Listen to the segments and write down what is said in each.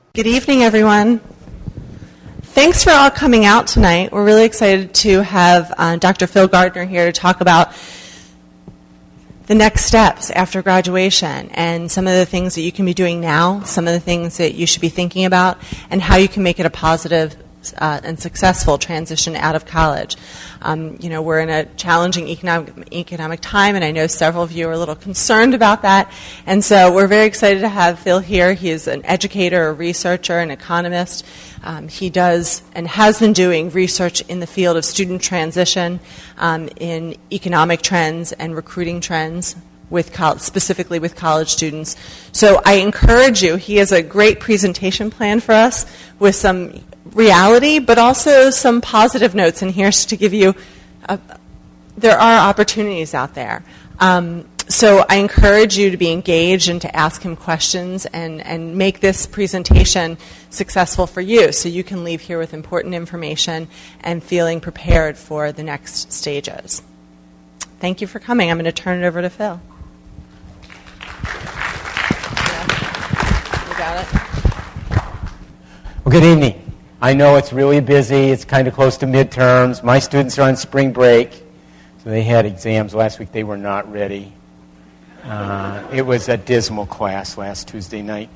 Good evening, everyone. Thanks for all coming out tonight. We're really excited to have Dr. Phil Gardner here to talk about the next steps after graduation and some of the things that you can be doing now, some of the things that you should be thinking about, and how you can make it a positive and successful transition out of college. We're in a challenging economic time, and I know several of you are a little concerned about that. And so we're very excited to have Phil here. He is an educator, a researcher, an economist. He does and has been doing research in the field of student transition, in economic trends and recruiting trends, specifically with college students. So I encourage you, he has a great presentation plan for us with some reality, but also some positive notes in here to give you, there are opportunities out there. So I encourage you to be engaged and to ask him questions and make this presentation successful for you so you can leave here with important information and feeling prepared for the next stages. Thank you for coming. I'm going to turn it over to Phil. You got it? Well, good evening. I know it's really busy. It's kind of close to midterms. My students are on spring break, so they had exams last week. They were not ready. It was a dismal class last Tuesday night,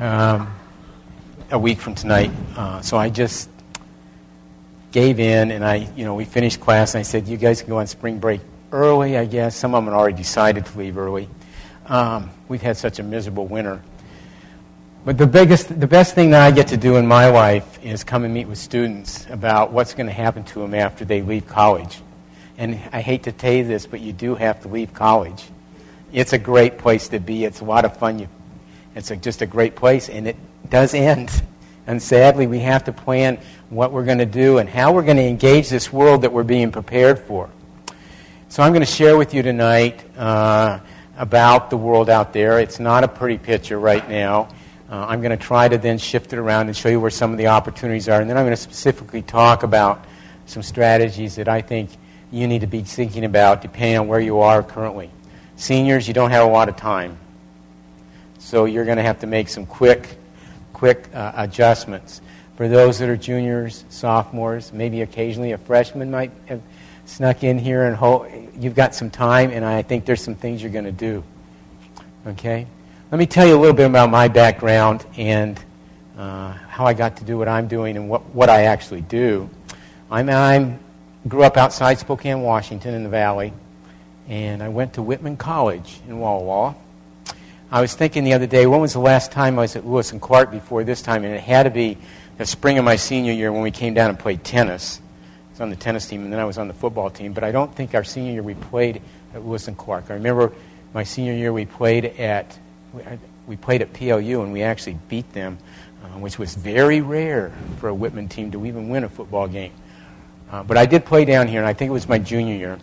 a week from tonight. So I just gave in, and we finished class, and I said, you guys can go on spring break early, I guess. Some of them had already decided to leave early. We've had such a miserable winter. But the best thing that I get to do in my life is come and meet with students about what's going to happen to them after they leave college. And I hate to tell you this, but you do have to leave college. It's a great place to be. It's a lot of fun. It's just a great place, and it does end. And sadly, we have to plan what we're going to do and how we're going to engage this world that we're being prepared for. So I'm going to share with you tonight about the world out there. It's not a pretty picture right now. I'm going to try to then shift it around and show you where some of the opportunities are. And then I'm going to specifically talk about some strategies that I think you need to be thinking about depending on where you are currently. Seniors, you don't have a lot of time. So you're going to have to make some quick adjustments. For those that are juniors, sophomores, maybe occasionally a freshman might have snuck in here and you've got some time, and I think there's some things you're going to do. Okay? Let me tell you a little bit about my background and how I got to do what I'm doing and what I actually do. I grew up outside Spokane, Washington, in the Valley, and I went to Whitman College in Walla Walla. I was thinking the other day, when was the last time I was at Lewis and Clark before this time? And it had to be the spring of my senior year when we came down and played tennis. I was on the tennis team, and then I was on the football team. But I don't think our senior year we played at Lewis and Clark. I remember my senior year we played at PLU, and we actually beat them, which was very rare for a Whitman team to even win a football game. But I did play down here, and I think it was my junior year.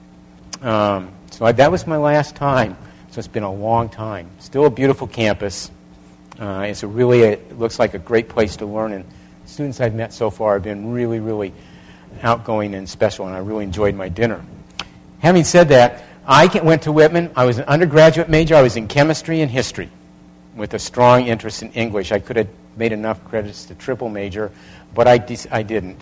That was my last time. So it's been a long time. Still a beautiful campus. It looks like a great place to learn, and students I've met so far have been really, really outgoing and special, and I really enjoyed my dinner. Having said that, I went to Whitman. I was an undergraduate major. I was in chemistry and history with a strong interest in English. I could have made enough credits to triple major, but I didn't.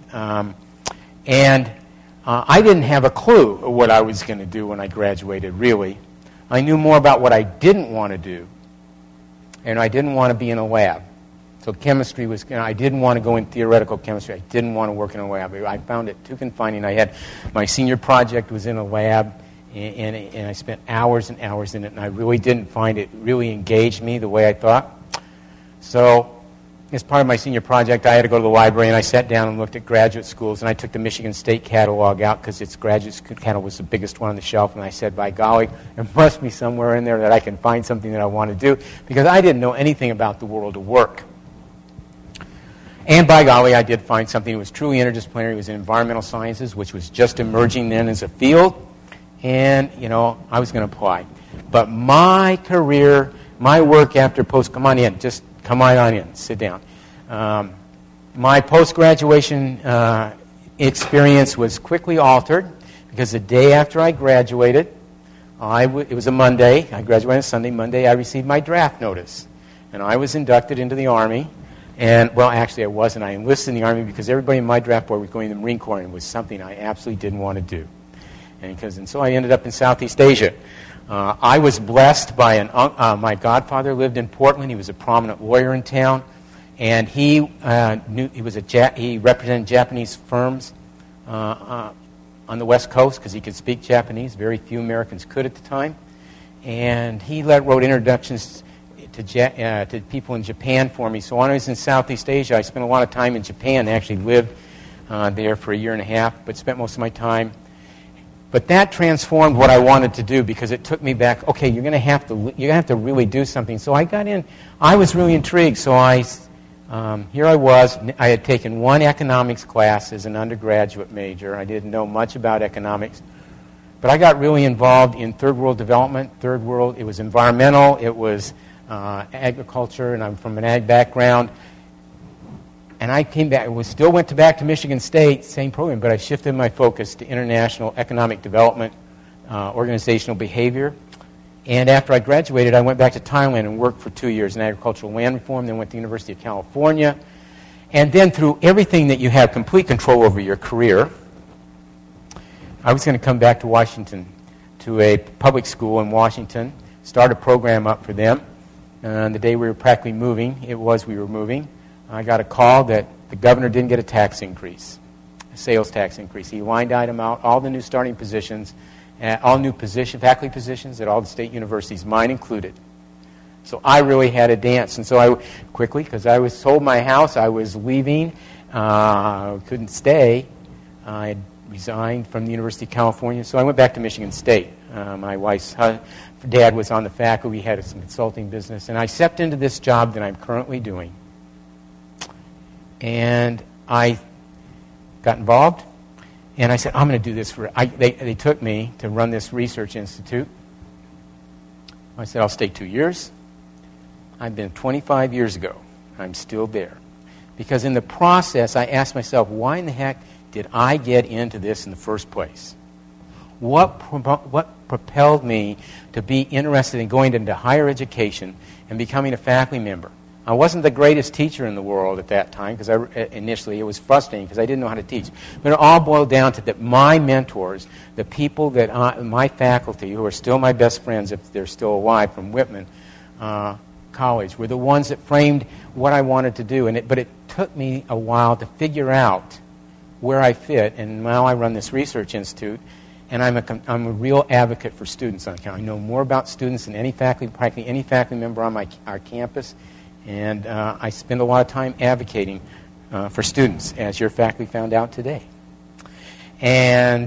I didn't have a clue of what I was going to do when I graduated, really. I knew more about what I didn't want to do, and I didn't want to be in a lab. So chemistry I didn't want to go in theoretical chemistry. I didn't want to work in a lab. I found it too confining. My senior project was in a lab, and I spent hours and hours in it, and I really didn't find it really engaged me the way I thought. So as part of my senior project, I had to go to the library, and I sat down and looked at graduate schools, and I took the Michigan State catalog out because its graduate catalog was the biggest one on the shelf, and I said, by golly, there must be somewhere in there that I can find something that I want to do, because I didn't know anything about the world of work. And by golly, I did find something that was truly interdisciplinary. It was in environmental sciences, which was just emerging then as a field. And, I was going to apply. But my career, my work after come on in, just come right on in, sit down. My post-graduation experience was quickly altered because the day after I graduated, it was a Monday. I graduated on Sunday. Monday, I received my draft notice. And I was inducted into the Army And, well, actually I wasn't. I enlisted in the Army because everybody in my draft board was going to the Marine Corps, and it was something I absolutely didn't want to do. And so I ended up in Southeast Asia. I was blessed by my godfather lived in Portland. He was a prominent lawyer in town, and he represented Japanese firms on the West Coast because he could speak Japanese. Very few Americans could at the time, and he wrote introductions to people in Japan for me. So when I was in Southeast Asia, I spent a lot of time in Japan. I actually lived there for a year and a half, but spent most of my time. But that transformed what I wanted to do because it took me back. Okay, you're going to have to really do something. So I got in. I was really intrigued. So here I was. I had taken one economics class as an undergraduate major. I didn't know much about economics, but I got really involved in third world development. Third world. It was environmental. It was agriculture, and I'm from an ag background. And I came back, went back to Michigan State, same program, but I shifted my focus to international economic development, organizational behavior. And after I graduated, I went back to Thailand and worked for 2 years in agricultural land reform, then went to the University of California. And then through everything that you have complete control over your career, I was going to come back to Washington, to a public school in Washington, start a program up for them. And the day we were practically moving, we were moving, I got a call that the governor didn't get a tax increase, a sales tax increase. He lined item out all the new starting positions, all new faculty positions at all the state universities, mine included. So I really had a dance. And so I quickly, because I was sold my house, I was leaving, couldn't stay. I had resigned from the University of California, so I went back to Michigan State. My wife's dad was on the faculty. We had some consulting business. And I stepped into this job that I'm currently doing. And I got involved, and I said, I'm going to do this they took me to run this research institute. I said, I'll stay 2 years. I've been 25 years ago. I'm still there. Because in the process, I asked myself, why in the heck did I get into this in the first place? What propelled me to be interested in going into higher education and becoming a faculty member? I wasn't the greatest teacher in the world at that time because initially it was frustrating because I didn't know how to teach. But it all boiled down to that my mentors, the people my faculty, who are still my best friends if they're still alive from Whitman College, were the ones that framed what I wanted to do. But it took me a while to figure out where I fit. And now I run this research institute, and I'm a real advocate for students on campus. I know more about students than practically any faculty member on our campus. And I spend a lot of time advocating for students, as your faculty found out today. And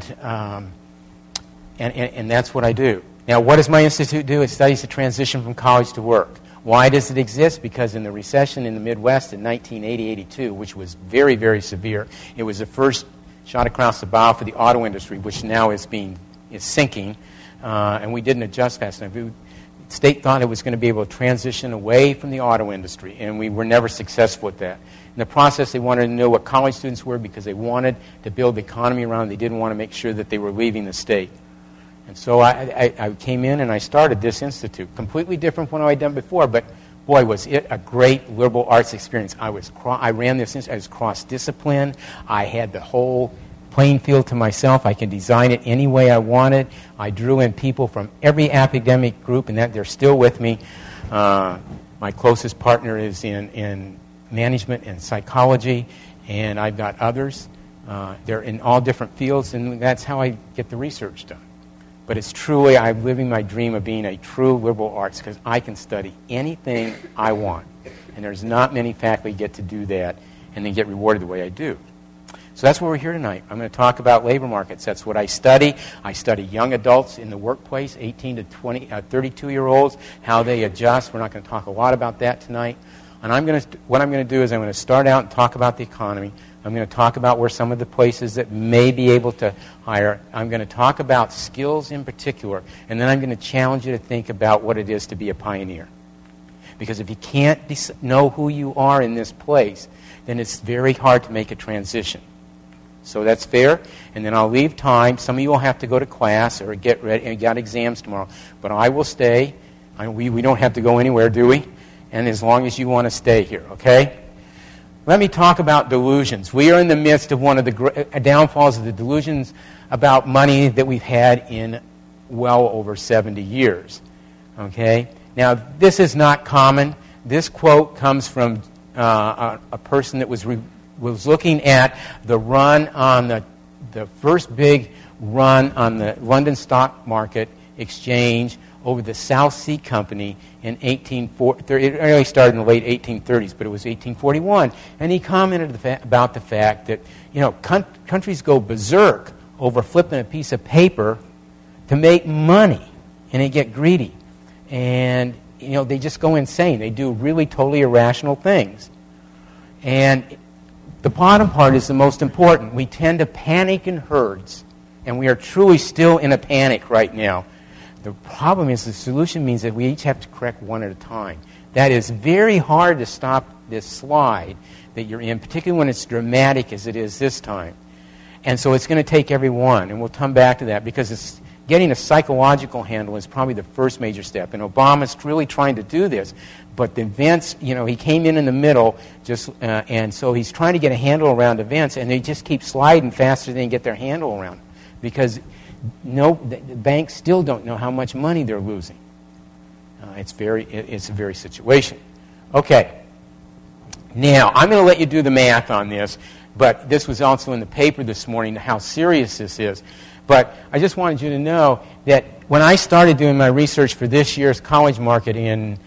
that's what I do. Now, what does my institute do? It studies the transition from college to work. Why does it exist? Because in the recession in the Midwest in 1980-82, which was very, very severe, it was the first shot across the bow for the auto industry, which now is sinking, and we didn't adjust fast enough. The state thought it was going to be able to transition away from the auto industry, and we were never successful at that. In the process, they wanted to know what college students were because they wanted to build the economy around. They didn't want to make sure that they were leaving the state. And so I came in and I started this institute, completely different from what I'd done before, but boy, was it a great liberal arts experience. I ran this institute. I was cross-discipline. I had the whole playing field to myself. I can design it any way I wanted. I drew in people from every academic group, and that they're still with me. My closest partner is in management and psychology, and I've got others. They're in all different fields, and that's how I get the research done. But it's truly, I'm living my dream of being a true liberal arts because I can study anything I want. And there's not many faculty get to do that and then get rewarded the way I do. So that's why we're here tonight. I'm going to talk about labor markets. That's what I study. I study young adults in the workplace, 18 to 32-year-olds, how they adjust. We're not going to talk a lot about that tonight. And what I'm going to do is I'm going to start out and talk about the economy. I'm going to talk about where some of the places that may be able to hire. I'm going to talk about skills in particular. And then I'm going to challenge you to think about what it is to be a pioneer. Because if you can't know who you are in this place, then it's very hard to make a transition. So that's fair. And then I'll leave time. Some of you will have to go to class or get ready and got exams tomorrow. But I will stay. We don't have to go anywhere, do we? And as long as you want to stay here, okay? let me talk about delusions. We are in the midst of one of the downfalls of the delusions about money that we've had in well over 70 years. Okay? Now, this is not common. This quote comes from a person that was looking at the run on the first big run on the London stock market exchange over the South Sea Company in 1840. It really started in the late 1830s, but it was 1841. And he commented about the fact that, countries go berserk over flipping a piece of paper to make money, and they get greedy. And, they just go insane. They do really totally irrational things. And the bottom part is the most important. We tend to panic in herds, and we are truly still in a panic right now. The problem is the solution means that we each have to correct one at a time. That is very hard to stop this slide that you're in, particularly when it's dramatic as it is this time. And so it's going to take everyone, and we'll come back to that, because getting a psychological handle is probably the first major step. And Obama's really trying to do this. But the events, he came in the middle, and so he's trying to get a handle around events, and they just keep sliding faster than they get their handle around, because the banks still don't know how much money they're losing. It's a very situation. Okay. Now, I'm going to let you do the math on this, but this was also in the paper this morning, how serious this is. But I just wanted you to know that when I started doing my research for this year's college market in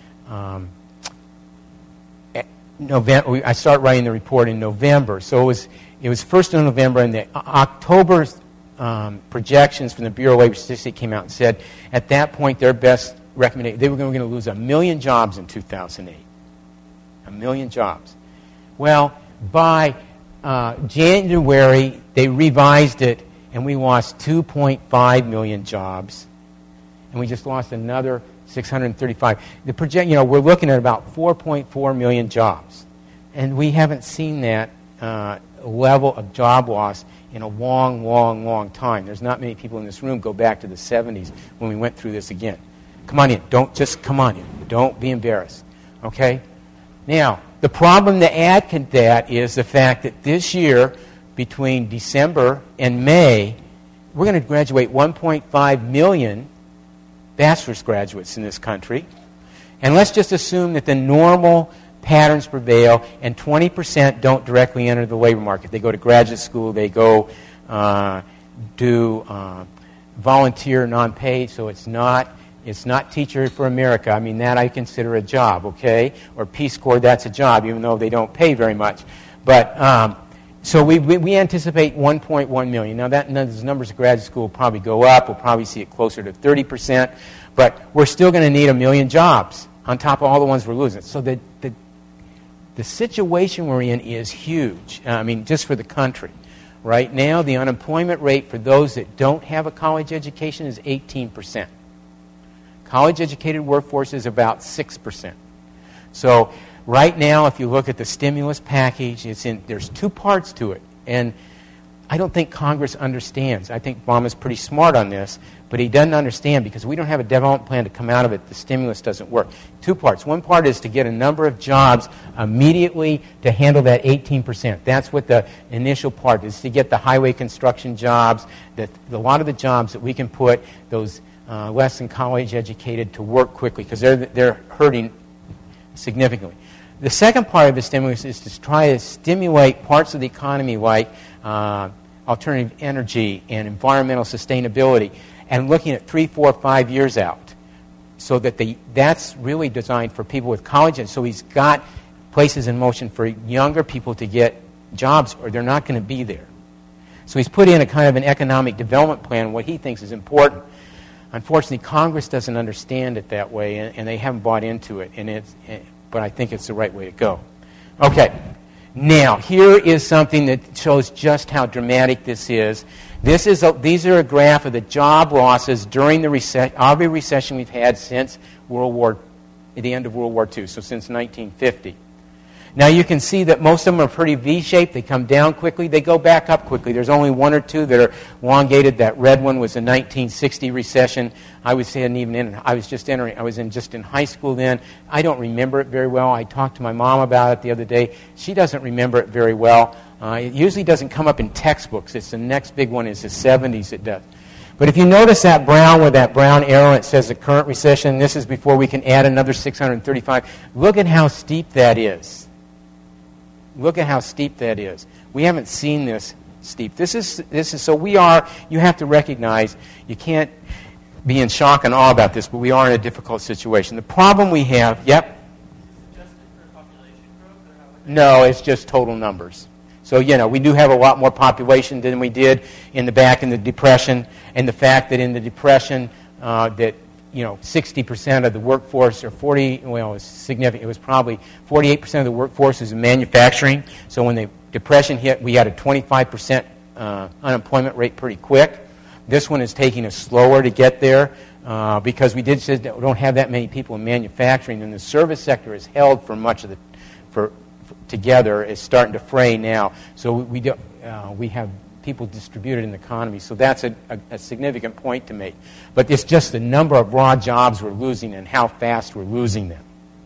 November, I started writing the report in November. So it was first in November, and the October projections from the Bureau of Labor Statistics came out and said at that point their best recommendation, they were going to lose 1 million jobs in 2008. 1 million jobs. Well, by January, they revised it, and we lost 2.5 million jobs, and we just lost another 635. We're looking at about 4.4 million jobs, and we haven't seen that level of job loss in a long, long, long time. There's not many people in this room go back to the 70s when we went through this again. Come on in. Come on in. Don't be embarrassed. Okay? Now, the problem to add to that is the fact that this year, between December and May, we're going to graduate 1.5 million bachelor's graduates in this country. And let's just assume that the normal patterns prevail and 20% don't directly enter the labor market. They go to graduate school, they go do volunteer non-paid, so it's not Teacher for America. I mean, that I consider a job, okay? Or Peace Corps, that's a job, even though they don't pay very much. But so we anticipate 1.1 million. Now, those numbers of graduate school will probably go up. We'll probably see it closer to 30%. But we're still going to need 1 million jobs on top of all the ones we're losing. So the situation we're in is huge. I mean, just for the country. Right now, the unemployment rate for those that don't have a college education is 18%. College-educated workforce is about 6%. So right now, if you look at the stimulus package, there's two parts to it. And I don't think Congress understands. I think Obama's pretty smart on this, but he doesn't understand because we don't have a development plan to come out of it. The stimulus doesn't work. Two parts. One part is to get a number of jobs immediately to handle that 18%. That's what the initial part is, to get the highway construction jobs, a lot of the jobs that we can put those less than college educated to work quickly because they're hurting significantly. The second part of the stimulus is to try to stimulate parts of the economy like alternative energy and environmental sustainability, and looking at 3, 4, 5 years out, so that that's really designed for people with college. And so he's got places in motion for younger people to get jobs, or they're not going to be there. So he's put in a kind of an economic development plan, what he thinks is important. Unfortunately, Congress doesn't understand it that way, and they haven't bought into it. But I think it's the right way to go. Okay. Now, here is something that shows just how dramatic this is. These are a graph of the job losses during every recession we've had since the end of World War II, so since 1950. Now you can see that most of them are pretty V-shaped. They come down quickly. They go back up quickly. There's only one or two that are elongated. That red one was the 1960 recession. I was just in high school then. I don't remember it very well. I talked to my mom about it the other day. She doesn't remember it very well. It usually doesn't come up in textbooks. It's the next big one is the 70s it does. But if you notice that brown with that brown arrow, it says the current recession. This is before we can add another 635. Look at how steep that is. Look at how steep that is. We haven't seen this steep. This is so you have to recognize, you can't be in shock and awe about this, but we are in a difficult situation. The problem we have, Is it adjusted for population growth, or how? No, it's just total numbers. So, we do have a lot more population than we did in the Depression, and the fact that in the Depression that 60% of the workforce, or it's significant. It was probably 48% of the workforce is in manufacturing. So when the Depression hit, we had a 25% unemployment rate pretty quick. This one is taking us slower to get there because we don't have that many people in manufacturing, and the service sector is held for much of together. It's starting to fray now. So we have people distributed in the economy. So that's a significant point to make. But it's just the number of raw jobs we're losing and how fast we're losing them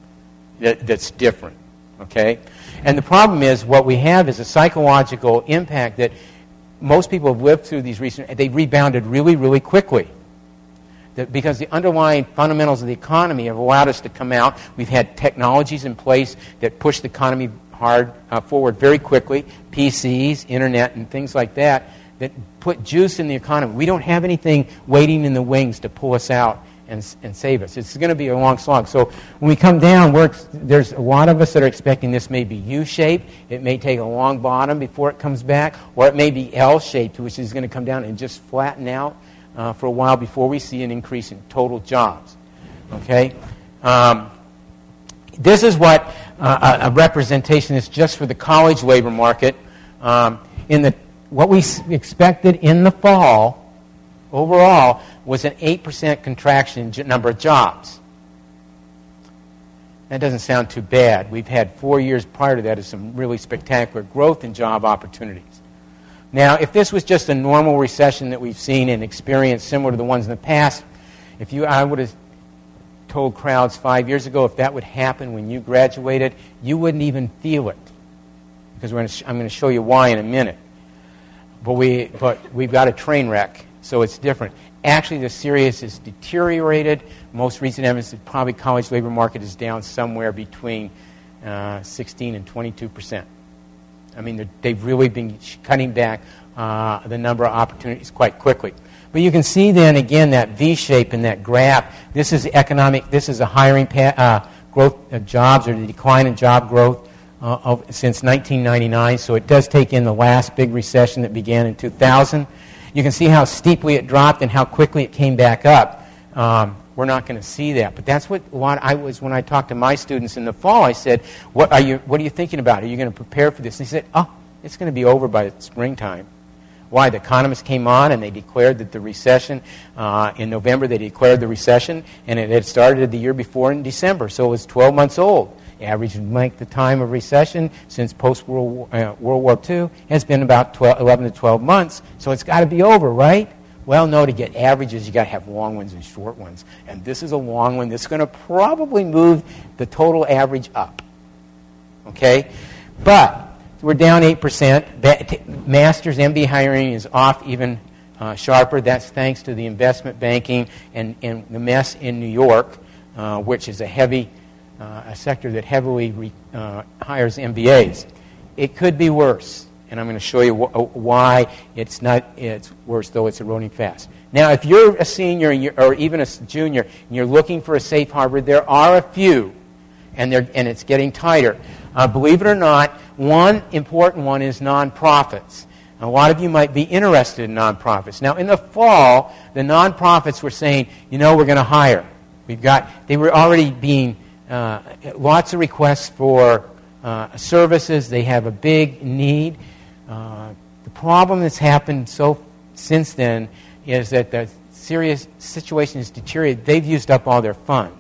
that's different. Okay? And the problem is what we have is a psychological impact that most people have lived through they've rebounded really, really quickly. Because the underlying fundamentals of the economy have allowed us to come out. We've had technologies in place that push the economy forward very quickly, PCs, internet, and things like that put juice in the economy. We don't have anything waiting in the wings to pull us out and save us. It's going to be a long slog. So when we come down, there's a lot of us that are expecting this may be U-shaped. It may take a long bottom before it comes back, or it may be L-shaped, which is going to come down and just flatten out for a while before we see an increase in total jobs. Okay? This is what a representation is just for the college labor market. What we expected in the fall, overall, was an 8% contraction in number of jobs. That doesn't sound too bad. We've had 4 years prior to that of some really spectacular growth in job opportunities. Now, if this was just a normal recession that we've seen and experienced similar to the ones in the past, I would have told crowds 5 years ago if that would happen when you graduated, you wouldn't even feel it. Because I'm going to show you why in a minute. But we've got a train wreck, so it's different. Actually, the Sirius is deteriorated. Most recent evidence that probably college labor market is down somewhere between 16 and 22%. I mean, they've really been cutting back the number of opportunities quite quickly. But you can see then, again, that V-shape in that graph. This is a hiring growth of jobs, or the decline in job growth since 1999. So it does take in the last big recession that began in 2000. You can see how steeply it dropped and how quickly it came back up. We're not going to see that. But that's what when I talked to my students in the fall, I said, what are you thinking about? Are you going to prepare for this? And they said, it's going to be over by springtime. Why? The economists came on and they declared that the recession, in November they declared the recession, and it had started the year before in December, so it was 12 months old. The average length of time of recession since post-World War II has been about 11 to 12 months, so it's got to be over, right? Well, no, to get averages, you got to have long ones and short ones. And this is a long one that's going to probably move the total average up. Okay? But we're down 8%. Master's MBA hiring is off even sharper. That's thanks to the investment banking and the mess in New York, which is a sector that heavily hires MBAs. It could be worse. And I'm going to show you why it's worse, though it's eroding fast. Now, if you're a senior or even a junior and you're looking for a safe harbor, there are a few, and it's getting tighter. Believe it or not, one important one is nonprofits. A lot of you might be interested in nonprofits. Now, in the fall, the nonprofits were saying, we're going to hire. They were already being lots of requests for services. They have a big need. The problem that's happened since then is that the serious situation is deteriorated. They've used up all their funds.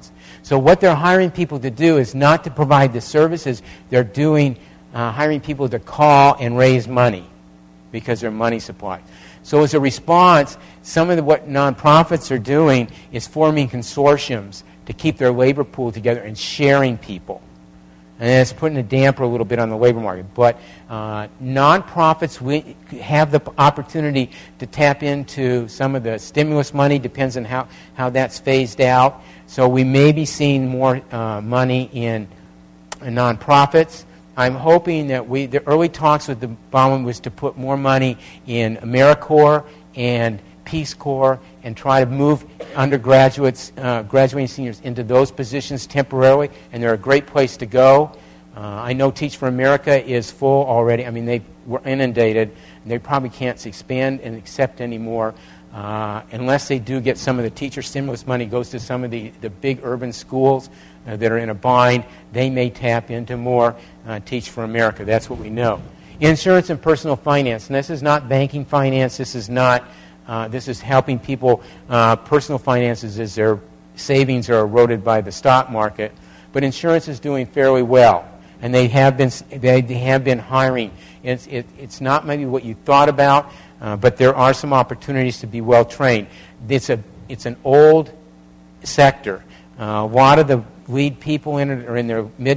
So what they're hiring people to do is not to provide the services. They're hiring people to call and raise money because they're money supplied. So as a response, some of what nonprofits are doing is forming consortiums to keep their labor pool together and sharing people. And it's putting a damper a little bit on the labor market. But nonprofits have the opportunity to tap into some of the stimulus money. Depends on how that's phased out. So we may be seeing more money in nonprofits. I'm hoping that the early talks with Obama was to put more money in AmeriCorps and Peace Corps and try to move undergraduates, graduating seniors into those positions temporarily, and they're a great place to go. I know Teach for America is full already. I mean, they were inundated, and they probably can't expand and accept anymore unless they do get some of the teacher stimulus money goes to some of the big urban schools that are in a bind. They may tap into more Teach for America. That's what we know. Insurance and personal finance. And this is not banking finance. This is not. This is helping people. Personal finances as their savings are eroded by the stock market. But insurance is doing fairly well, and they have been hiring. It's not maybe what you thought about, but there are some opportunities to be well trained. It's an old sector. A lot of the lead people in it are in their mid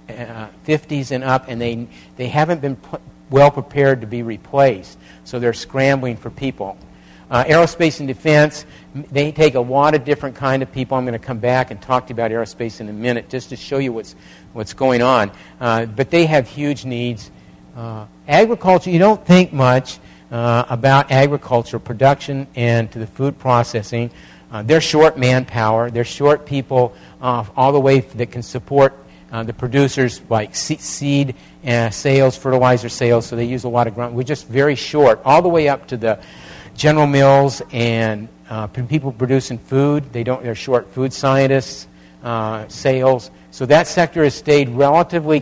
50s and up, and they haven't been well prepared to be replaced. So they're scrambling for people. Aerospace and defense, they take a lot of different kind of people. I'm going to come back and talk to you about aerospace in a minute just to show you what's going on. But they have huge needs. Agriculture, you don't think much about agriculture, production, and to the food processing. They're short manpower. They're short people all the way that can support the producers like seed sales, fertilizer sales, so they use a lot of ground. We're just very short, all the way up to the General Mills and people producing food. They're short food scientists, sales. So that sector has stayed relatively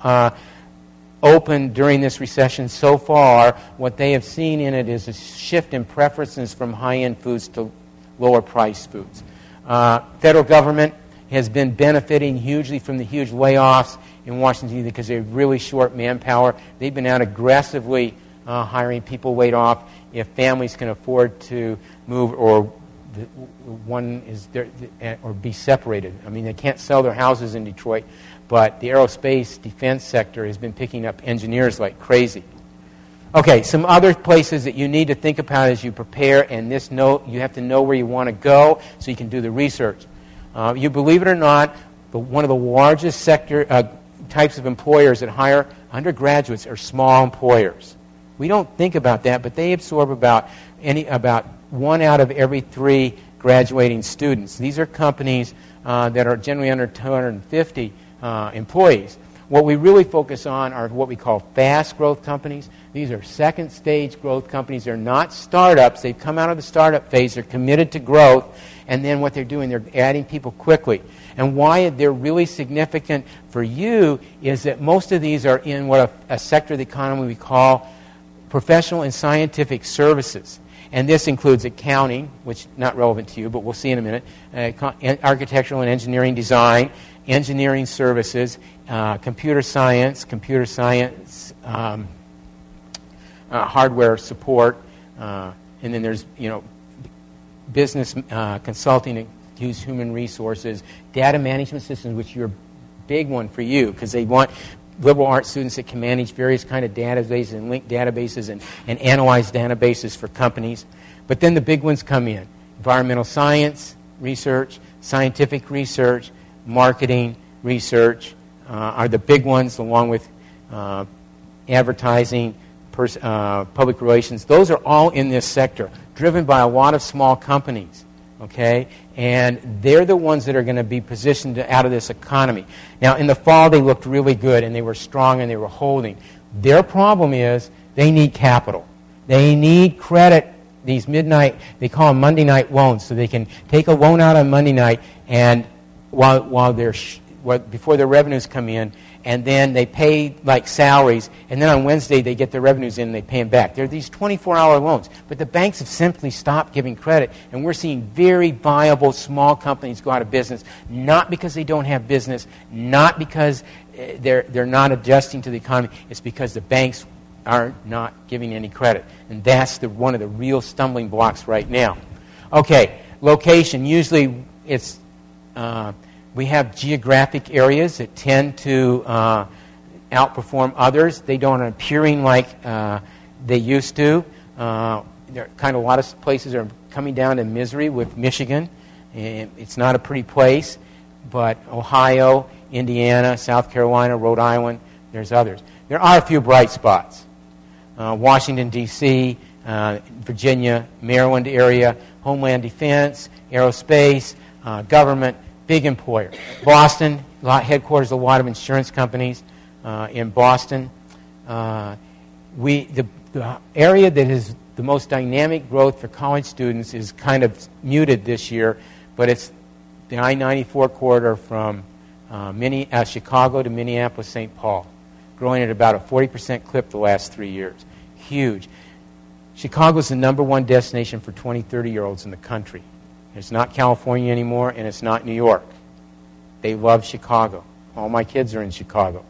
open during this recession so far. What they have seen in it is a shift in preferences from high-end foods to lower-priced foods. Federal government has been benefiting hugely from the huge layoffs in Washington, D.C. because they're really short manpower. They've been out aggressively hiring people laid off if families can afford to move or one is there or be separated. I mean, they can't sell their houses in Detroit, but the aerospace defense sector has been picking up engineers like crazy. Okay, some other places that you need to think about as you prepare, and you have to know where you want to go so you can do the research. You believe it or not, one of the largest types of employers that hire undergraduates are small employers. We don't think about that, but they absorb about 1 out of every 3 graduating students. These are companies that are generally under 250 employees. What we really focus on are what we call fast growth companies. These are second stage growth companies. They're not startups. They've come out of the startup phase. They're committed to growth. And then what they're doing, they're adding people quickly. And why they're really significant for you is that most of these are in what a sector of the economy we call professional and scientific services. And this includes accounting, which is not relevant to you, but we'll see in a minute, architectural and engineering design, engineering services, computer science, hardware support, and then there's business consulting, use human resources, data management systems, which are a big one for you because they want liberal arts students that can manage various kind of databases and link databases and analyze databases for companies. But then the big ones come in. Environmental science research, scientific research, marketing research are the big ones, along with advertising, public relations. Those are all in this sector, driven by a lot of small companies. Okay? And they're the ones that are going to be positioned out of this economy. Now, in the fall, they looked really good, and they were strong, and they were holding. Their problem is they need capital. They need credit. These midnight, they call them Monday night loans, so they can take a loan out on Monday night, and before their revenues come in, and then they pay like salaries, and then on Wednesday they get their revenues in and they pay them back. They're these 24-hour loans. But the banks have simply stopped giving credit, and we're seeing very viable small companies go out of business, not because they don't have business, not because they're not adjusting to the economy. It's because the banks are not giving any credit. And that's one of the real stumbling blocks right now. Okay, location. Usually it's... we have geographic areas that tend to outperform others. They don't appearing like they used to. There are kind of a lot of places are coming down to misery with Michigan. It's not a pretty place, but Ohio, Indiana, South Carolina, Rhode Island, there's others. There are a few bright spots. Washington, D.C., Virginia, Maryland area, Homeland Defense, aerospace, government, big employer. Boston, headquarters of a lot of insurance companies in Boston. The area that is the most dynamic growth for college students is kind of muted this year, but it's the I-94 corridor from Chicago to Minneapolis, St. Paul, growing at about a 40% clip the last 3 years. Huge. Chicago's the number one destination for 20, 30-year-olds in the country. It's not California anymore, and it's not New York. They love Chicago. All my kids are in Chicago.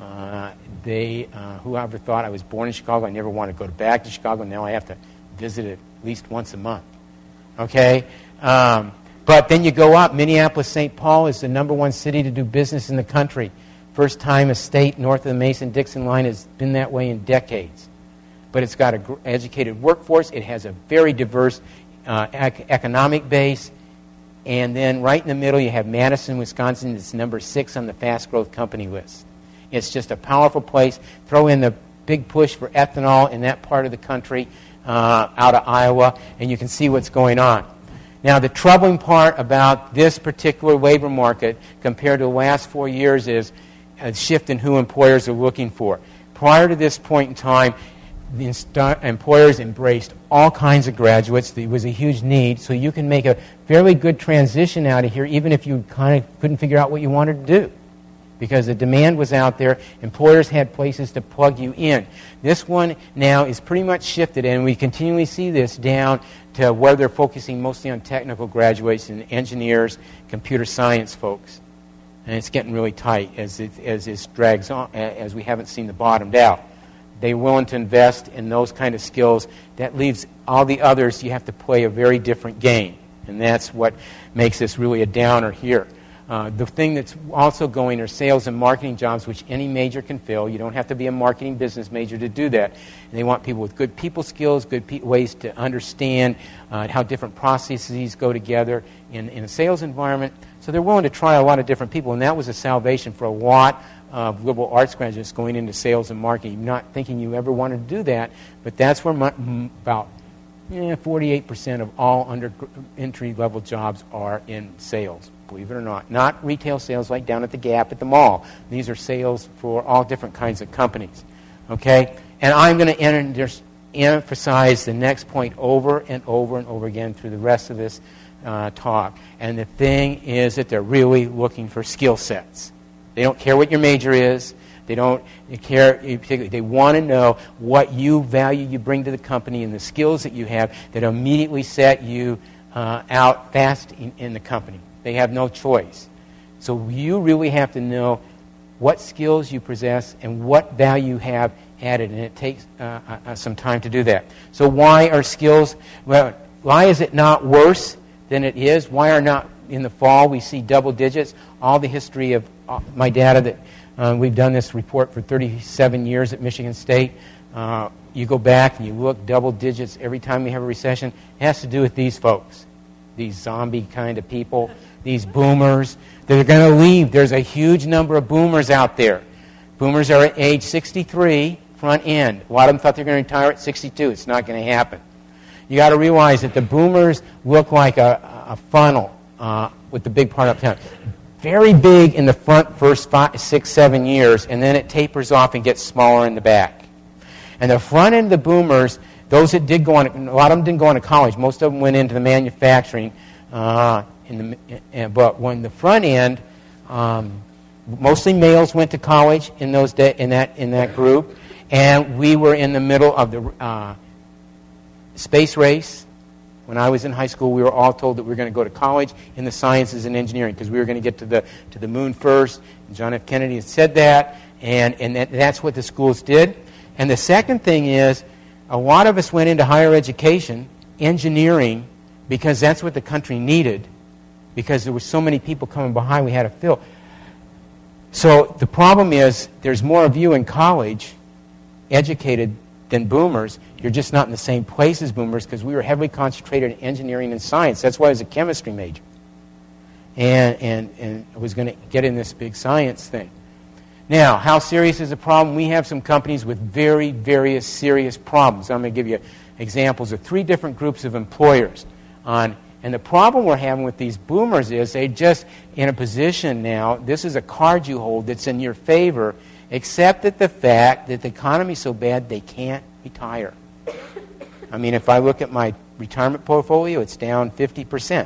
Whoever thought I was born in Chicago, I never want to go back to Chicago. Now I have to visit it at least once a month. Okay? But then you go up. Minneapolis, St. Paul is the number one city to do business in the country. First time a state north of the Mason-Dixon line has been that way in decades. But it's got an educated workforce. It has a very diverse economic base, and then right in the middle you have Madison, Wisconsin. It's number 6 on the fast growth company list. It's just a powerful place. Throw in the big push for ethanol in that part of the country out of Iowa, and you can see what's going on. Now, the troubling part about this particular labor market compared to the last 4 years is a shift in who employers are looking for. Prior to this point in time, the employers embraced all kinds of graduates. There was a huge need, so you can make a fairly good transition out of here even if you kind of couldn't figure out what you wanted to do, because the demand was out there. Employers had places to plug you in. This one now is pretty much shifted, and we continually see this down to where they're focusing mostly on technical graduates and engineers, computer science folks. And it's getting really tight as this drags on, as we haven't seen the bottomed out. They're willing to invest in those kind of skills. That leaves all the others, you have to play a very different game. And that's what makes this really a downer here. The thing that's also going are sales and marketing jobs, which any major can fill. You don't have to be a marketing business major to do that. And they want people with good people skills, good ways to understand how different processes go together in a sales environment. So they're willing to try a lot of different people. And that was a salvation for a lot of liberal arts graduates going into sales and marketing. Not thinking you ever wanted to do that, but that's where about 48% of all entry-level jobs are in sales, believe it or not. Not retail sales like down at the Gap at the mall. These are sales for all different kinds of companies. Okay? And I'm going to emphasize the next point over and over and over again through the rest of this talk. And the thing is that they're really looking for skill sets. They don't care what your major is. They don't care. They want to know what value you bring to the company and the skills that you have that immediately set you out fast in the company. They have no choice. So you really have to know what skills you possess and what value you have added, and it takes some time to do that. So why are skills? Well, why is it not worse than it is? Why are not in the fall we see double digits? All the history of my data that we've done this report for 37 years at Michigan State. You go back and you look double digits every time we have a recession. It has to do with these folks, these zombie kind of people, these boomers. They're going to leave. There's a huge number of boomers out there. Boomers are at age 63, front end. A lot of them thought they were going to retire at 62. It's not going to happen. You got to realize that the boomers look like a funnel with the big part up top. Very big in the front first 5, 6, 7 years, and then it tapers off and gets smaller in the back. And the front end of the boomers, those that did go on, a lot of them didn't go on to college. Most of them went into the manufacturing. But when the front end, Mostly males went to college in those in that group, and we were in the middle of the space race. When I was in high school, we were all told that we were going to go to college in the sciences and engineering because we were going to get to the moon first. And John F. Kennedy had said that, and that's what the schools did. And the second thing is, a lot of us went into higher education, engineering, because that's what the country needed, because there were so many people coming behind we had to fill. So the problem is, there's more of you in college, educated, than boomers. You're just not in the same place as boomers because we were heavily concentrated in engineering and science. That's why I was a chemistry major. And I was going to get in this big science thing. Now, how serious is the problem? We have some companies with very serious problems. I'm going to give you examples of 3 different groups of employers. And the problem we're having with these boomers is they're just in a position now, this is a card you hold that's in your favor, except that the fact that the economy's so bad they can't retire. I mean, if I look at my retirement portfolio, it's down 50%.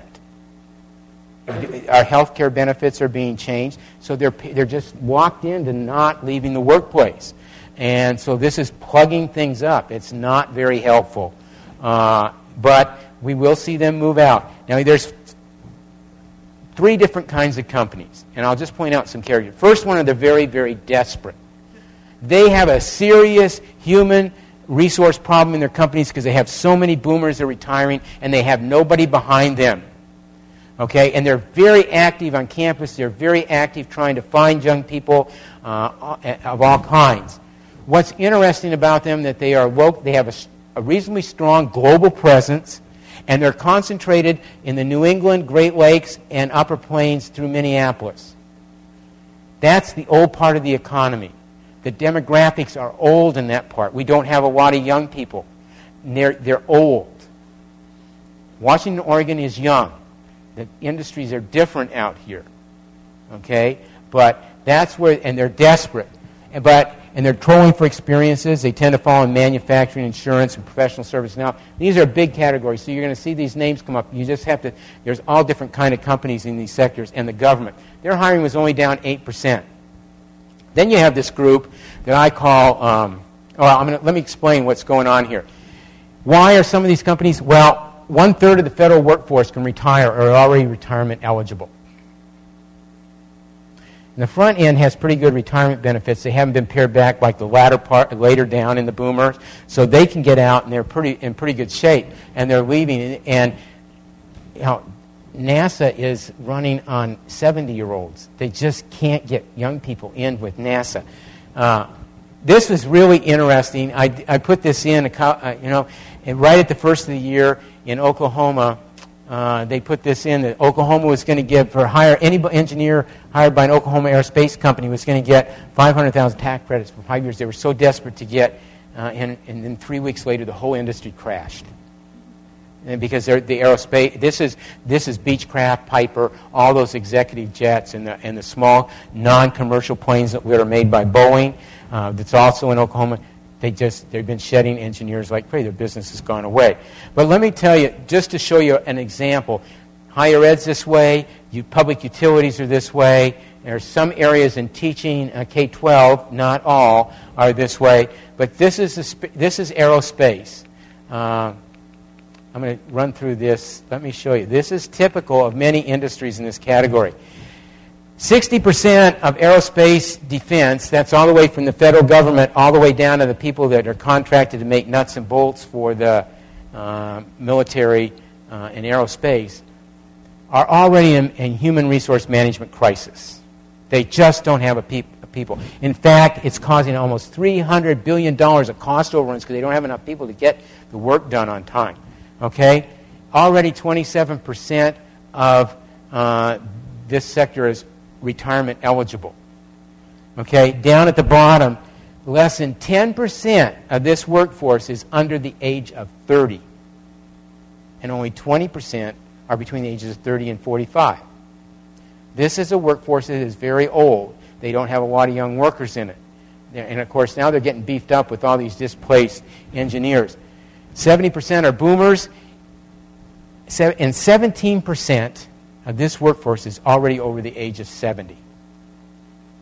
Our health care benefits are being changed, so they're just walked into not leaving the workplace. And so this is plugging things up. It's not very helpful. But we will see them move out. Now, there's 3 different kinds of companies, and I'll just point out some characters. First one are the very desperate. They have a serious human resource problem in their companies because they have so many boomers that are retiring, and they have nobody behind them. Okay, and they're very active on campus. They're very active trying to find young people of all kinds. What's interesting about them that they have a reasonably strong global presence, and they're concentrated in the New England, Great Lakes, and Upper Plains through Minneapolis. That's the old part of the economy. The demographics are old in that part. We don't have a lot of young people. They're old. Washington, Oregon is young. The industries are different out here. Okay? But that's where, and they're desperate. And they're trolling for experiences. They tend to fall in manufacturing, insurance, and professional service. Now, these are big categories, so you're going to see these names come up. You just have to, there's all different kind of companies in these sectors, and the government. Their hiring was only down 8%. Then you have this group that I call, let me explain what's going on here. Why are some of these companies, 1/3 of the federal workforce can retire or are already retirement eligible. And the front end has pretty good retirement benefits. They haven't been pared back like the later down in the boomers, so they can get out and they're in pretty good shape. And they're leaving. And NASA is running on 70-year-olds. They just can't get young people in with NASA. This was really interesting. I put this in, and right at the first of the year in Oklahoma. They put this in that Oklahoma was going to give any engineer hired by an Oklahoma aerospace company was going to get 500,000 tax credits for 5 years. They were so desperate to get, and then 3 weeks later the whole industry crashed. And because the aerospace, this is Beechcraft, Piper, all those executive jets and the small non-commercial planes that are made by Boeing. That's also in Oklahoma. They've been shedding engineers like crazy. Their business has gone away. But let me tell you, just to show you an example, higher ed's this way, public utilities are this way. There are some areas in teaching, K-12, not all, are this way. But this is aerospace. I'm going to run through this. Let me show you. This is typical of many industries in this category. 60% of aerospace defense, that's all the way from the federal government all the way down to the people that are contracted to make nuts and bolts for the military and aerospace, are already in human resource management crisis. They just don't have people. In fact, it's causing almost $300 billion of cost overruns because they don't have enough people to get the work done on time. Okay? Already 27% of this sector is retirement eligible. Okay, down at the bottom, less than 10% of this workforce is under the age of 30. And only 20% are between the ages of 30 and 45. This is a workforce that is very old. They don't have a lot of young workers in it. And of course, now they're getting beefed up with all these displaced engineers. 70% are boomers, and 17% of this workforce is already over the age of 70.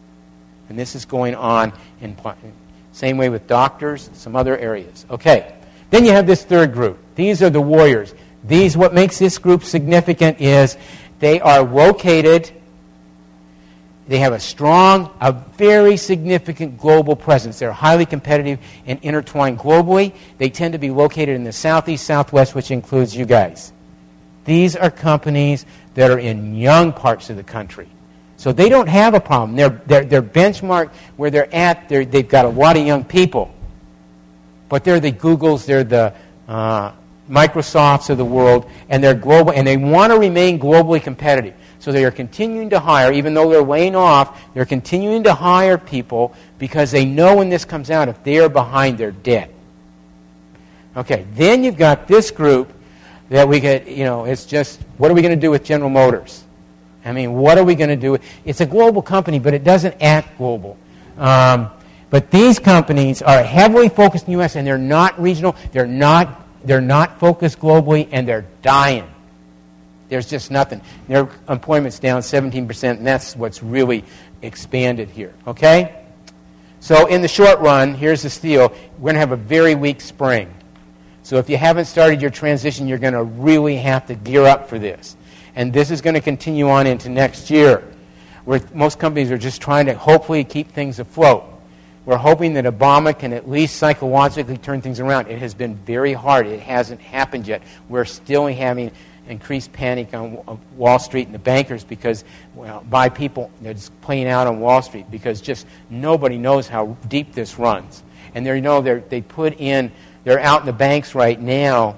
And this is going on in same way with doctors, some other areas. Okay. Then you have this third group. These are the warriors. What makes this group significant is they are located, they have a very significant global presence. They're highly competitive and intertwined globally. They tend to be located in the southeast, southwest, which includes you guys. These are companies that are in young parts of the country. So they don't have a problem. They're benchmarked where they're at. They've got a lot of young people. But they're the Googles, they're the Microsofts of the world, and they're global, and they want to remain globally competitive. So they are continuing to hire, even though they're laying off, they're continuing to hire people because they know when this comes out, if they are behind, they're dead. Okay, then you've got this group that we get, it's just, what are we going to do with General Motors? I mean, what are we going to do? It's a global company, but it doesn't act global. But these companies are heavily focused in the U.S., and they're not regional. They're not focused globally, and they're dying. There's just nothing. Their employment's down 17%, and that's what's really expanded here. Okay? So in the short run, here's the deal. We're going to have a very weak spring. So if you haven't started your transition, you're going to really have to gear up for this. And this is going to continue on into next year, where most companies are just trying to hopefully keep things afloat. We're hoping that Obama can at least psychologically turn things around. It has been very hard. It hasn't happened yet. We're still having increased panic on Wall Street and the bankers because, by people that's playing out on Wall Street because just nobody knows how deep this runs. And they're out in the banks right now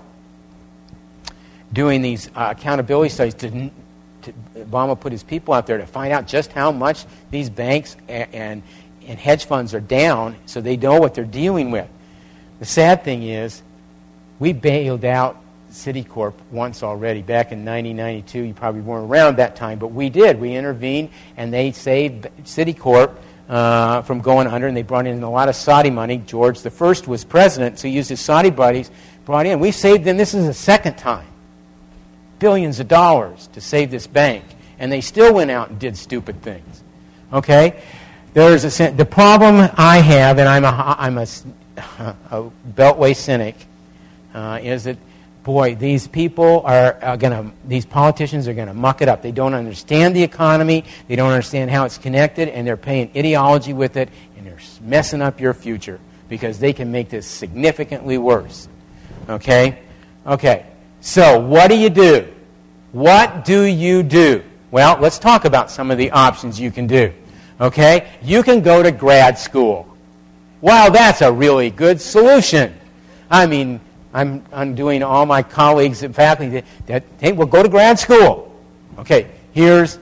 doing these accountability studies. Obama put his people out there to find out just how much these banks and hedge funds are down so they know what they're dealing with. The sad thing is we bailed out Citicorp once already back in 1992. You probably weren't around that time, but we did. We intervened, and they saved Citicorp from going under, and they brought in a lot of Saudi money. George I was president, so he used his Saudi buddies, brought in. We saved them. This is the second time. Billions of dollars to save this bank, and they still went out and did stupid things. Okay? The problem I have, and I'm a Beltway cynic, is that, boy, these people these politicians are going to muck it up. They don't understand the economy, they don't understand how it's connected, and they're paying ideology with it, and they're messing up your future because they can make this significantly worse. Okay? Okay. So, what do you do? What do you do? Well, let's talk about some of the options you can do. Okay? You can go to grad school. Wow, that's a really good solution. I mean, I'm doing all my colleagues and faculty that hey, well, go to grad school. Okay, here's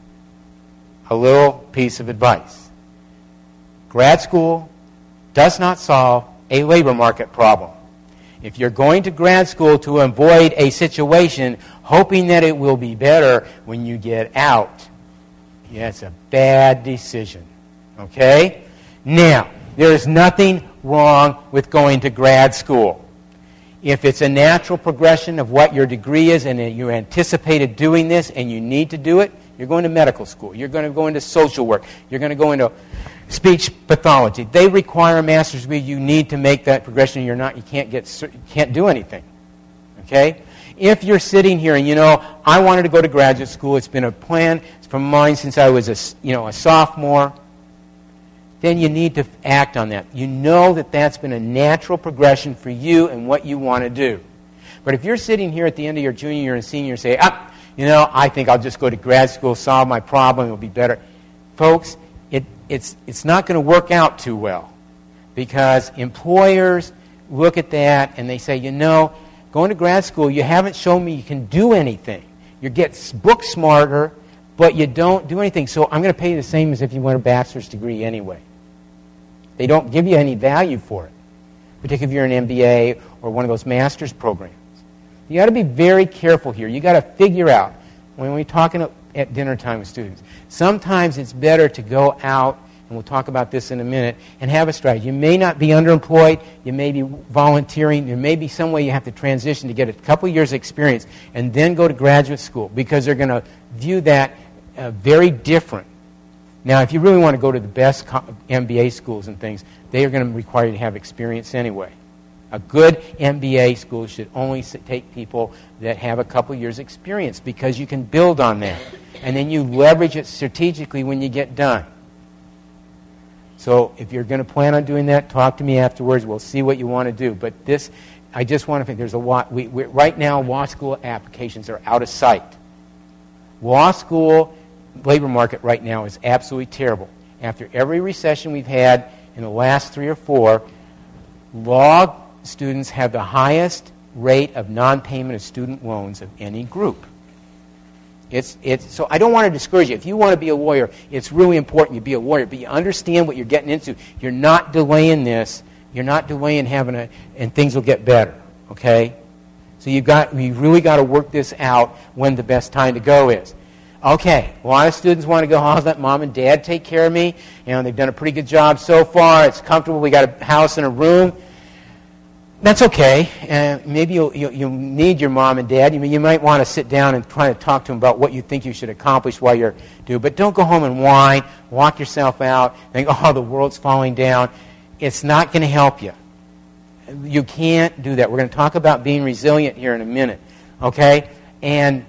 a little piece of advice. Grad school does not solve a labor market problem. If you're going to grad school to avoid a situation hoping that it will be better when you get out, yeah, it's a bad decision. Okay? Now, there is nothing wrong with going to grad school. If it's a natural progression of what your degree is and you anticipated doing this and you need to do it, you're going to medical school. You're going to go into social work. You're going to go into speech pathology. They require a master's degree. You need to make that progression. You can't do anything. Okay? If you're sitting here and I wanted to go to graduate school, it's been a plan from mine since I was a sophomore, then you need to act on that. You know that that's been a natural progression for you and what you want to do. But if you're sitting here at the end of your junior year and senior year and say, I think I'll just go to grad school, solve my problem, it'll be better. Folks, it's not going to work out too well because employers look at that and they say, going to grad school, you haven't shown me you can do anything. You get book smarter, but you don't do anything. So I'm going to pay you the same as if you went a bachelor's degree anyway. They don't give you any value for it, particularly if you're an MBA or one of those master's programs. You got to be very careful here. You got to figure out, when we're talking at dinner time with students, sometimes it's better to go out, and we'll talk about this in a minute, and have a strategy. You may not be underemployed. You may be volunteering. There may be some way you have to transition to get a couple years' experience and then go to graduate school because they're going to view that very different Now, if you really want to go to the best MBA schools and things, they are going to require you to have experience anyway. A good MBA school should only take people that have a couple years' experience because you can build on that. And then you leverage it strategically when you get done. So if you're going to plan on doing that, talk to me afterwards. We'll see what you want to do. But this, I just want to think, there's a lot. Right now, law school applications are out of sight. Law school labor market right now is absolutely terrible. After every recession we've had in the last 3 or 4, law students have the highest rate of non-payment of student loans of any group. So I don't want to discourage you. If you want to be a lawyer, it's really important you be a lawyer, but you understand what you're getting into. You're not delaying this. You're not delaying and things will get better, okay? So you really got to work this out when the best time to go is. Okay, a lot of students want to go, I'll let mom and dad take care of me. They've done a pretty good job so far. It's comfortable. We got a house and a room. That's okay. Maybe you'll need your mom and dad. You might want to sit down and try to talk to them about what you think you should accomplish while you're doing. But don't go home and whine, walk yourself out, think, oh, the world's falling down. It's not going to help you. You can't do that. We're going to talk about being resilient here in a minute. Okay? And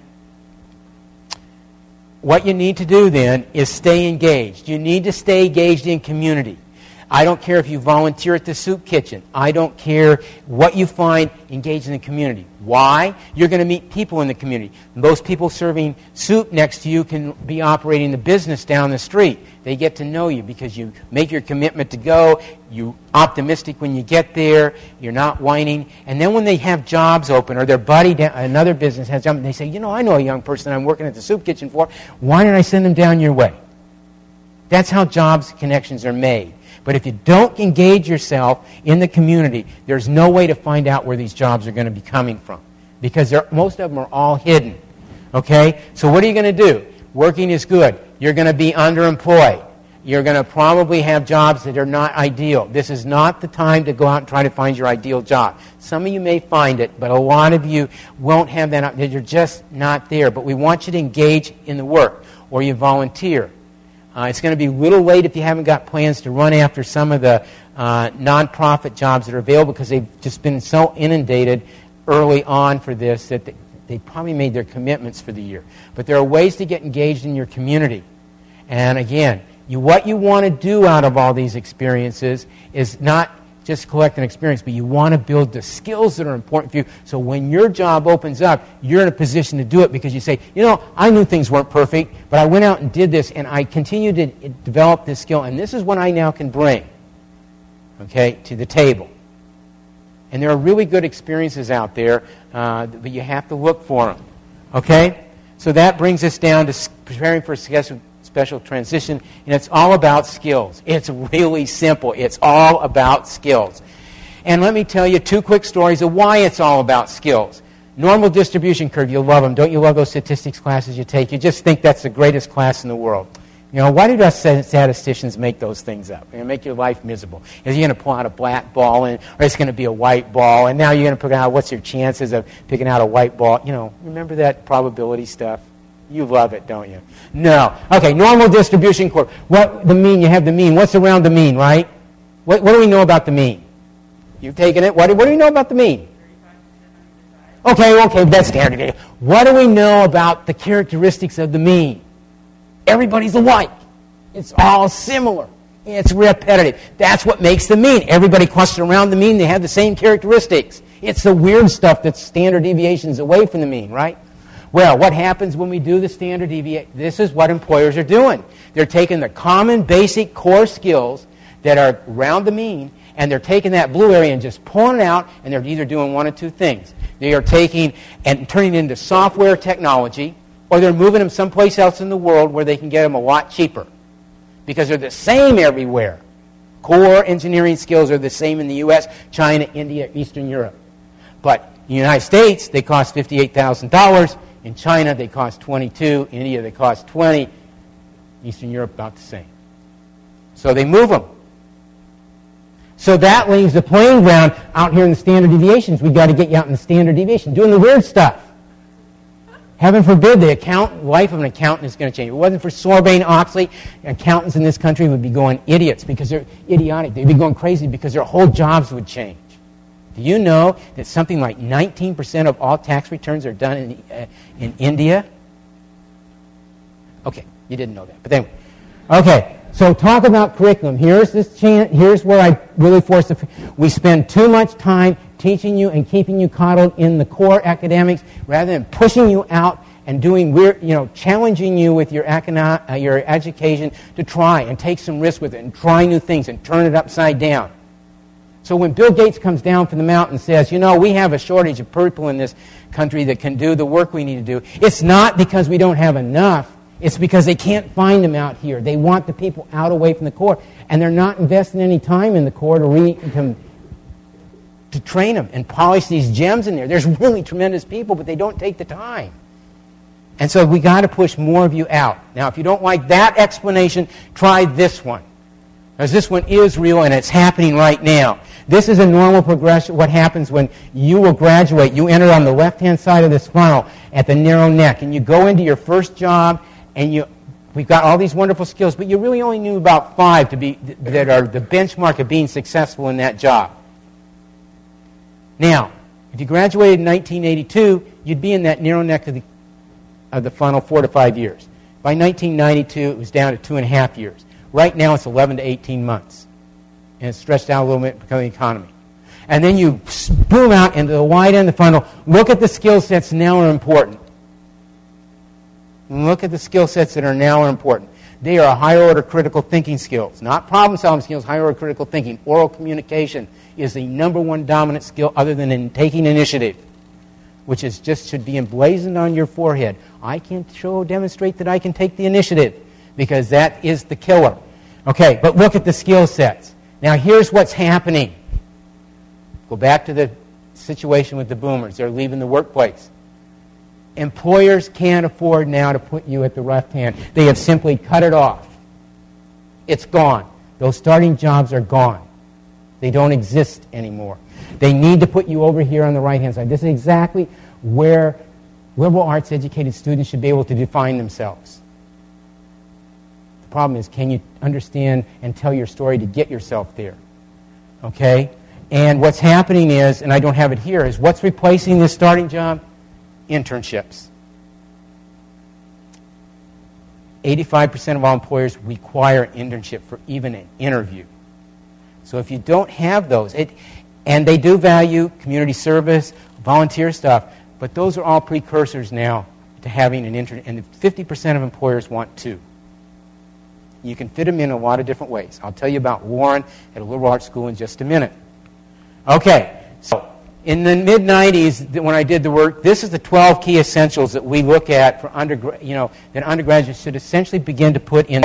what you need to do then is stay engaged. You need to stay engaged in community. I don't care if you volunteer at the soup kitchen. I don't care what you find, engaged in the community. Why? You're going to meet people in the community. Those people serving soup next to you can be operating the business down the street. They get to know you because you make your commitment to go. You're optimistic when you get there. You're not whining. And then when they have jobs open or their buddy, another business has jobs, they say, I know a young person I'm working at the soup kitchen for. Why don't I send them down your way? That's how jobs connections are made. But if you don't engage yourself in the community, there's no way to find out where these jobs are going to be coming from because most of them are all hidden. Okay? So what are you going to do? Working is good. You're going to be underemployed. You're going to probably have jobs that are not ideal. This is not the time to go out and try to find your ideal job. Some of you may find it, but a lot of you won't have that. You're just not there. But we want you to engage in the work or you volunteer. It's going to be a little late if you haven't got plans to run after some of the nonprofit jobs that are available because they've just been so inundated early on for this that they probably made their commitments for the year. But there are ways to get engaged in your community. And again, what you want to do out of all these experiences is not just collect an experience, but you want to build the skills that are important for you so when your job opens up, you're in a position to do it because you say, I knew things weren't perfect, but I went out and did this, and I continued to develop this skill, and this is what I now can bring, okay, to the table. And there are really good experiences out there, but you have to look for them, okay? So that brings us down to preparing for special transition, and it's all about skills. It's really simple. It's all about skills. And let me tell you 2 quick stories of why it's all about skills. Normal distribution curve, you love them. Don't you love those statistics classes you take? You just think that's the greatest class in the world. Why do us statisticians make those things up? They're going to make your life miserable. Is you going to pull out a black ball, or it's going to be a white ball, and now you're going to pick out what's your chances of picking out a white ball. Remember that probability stuff? You love it, don't you? No. Okay, normal distribution curve. What the mean? You have the mean. What's around the mean, right? What do we know about the mean? You've taken it. What do we know about the mean? Okay, that's standard data. What do we know about the characteristics of the mean? Everybody's alike. It's all similar. It's repetitive. That's what makes the mean. Everybody clustered around the mean. They have the same characteristics. It's the weird stuff that's standard deviations away from the mean, right? Well, what happens when we do the standard deviation? This is what employers are doing. They're taking the common basic core skills that are around the mean, and they're taking that blue area and just pulling it out, and they're either doing one of 2 things. They are taking and turning it into software technology, or they're moving them someplace else in the world where they can get them a lot cheaper because they're the same everywhere. Core engineering skills are the same in the U.S., China, India, Eastern Europe. But in the United States, they cost $58,000. In China, they cost $22,000. In India, they cost $20,000. Eastern Europe, about the same. So they move them. So that leaves the playing ground out here in the standard deviations. We've got to get you out in the standard deviation, doing the weird stuff. Heaven forbid the life of an accountant is going to change. If it wasn't for Sarbanes-Oxley, accountants in this country would be going idiots because they're idiotic. They'd be going crazy because their whole jobs would change. Do you know that something like 19% of all tax returns are done in India? Okay, you didn't know that. But anyway. Okay, so talk about curriculum. Here's where I really force it. We spend too much time teaching you and keeping you coddled in the core academics rather than pushing you out and doing challenging you with your education to try and take some risk with it and try new things and turn it upside down. So when Bill Gates comes down from the mountain and says, we have a shortage of people in this country that can do the work we need to do, it's not because we don't have enough. It's because they can't find them out here. They want the people out away from the core, and they're not investing any time in the core to train them and polish these gems in there. There's really tremendous people, but they don't take the time. And so we got to push more of you out. Now, if you don't like that explanation, try this one. Because this one is real, and it's happening right now. This is a normal progression. What happens when you will graduate, you enter on the left-hand side of this funnel at the narrow neck, and you go into your first job, and we've got all these wonderful skills, but you really only knew about 5 that are the benchmark of being successful in that job. Now, if you graduated in 1982, you'd be in that narrow neck of the funnel 4 to 5 years. By 1992, it was down to 2.5 years. Right now, it's 11 to 18 months. And it's stretched out a little bit because of the economy. And then you boom out into the wide end of the funnel. Look at the skill sets now are important. Look at the skill sets that are now important. They are higher order critical thinking skills, not problem solving skills, higher order critical thinking. Oral communication is the number one dominant skill other than in taking initiative, which should be emblazoned on your forehead. I can demonstrate that I can take the initiative because that is the killer. Okay, but look at the skill sets. Now here's what's happening. Go back to the situation with the boomers. They're leaving the workplace. Employers can't afford now to put you at the left hand. They have simply cut it off. It's gone. Those starting jobs are gone. They don't exist anymore. They need to put you over here on the right-hand side. This is exactly where liberal arts educated students should be able to define themselves. The problem is, can you understand and tell your story to get yourself there? Okay? And what's happening is, and I don't have it here, is what's replacing this starting job? Internships. 85% of all employers require internship for even an interview. So if you don't have those, and they do value community service, volunteer stuff, but those are all precursors now to having an intern, and 50% of employers want 2. You can fit them in a lot of different ways. I'll tell you about Warren at a liberal arts school in just a minute. Okay, so in the mid-'90s, when I did the work, this is the 12 key essentials that we look at for that undergraduates should essentially begin to put in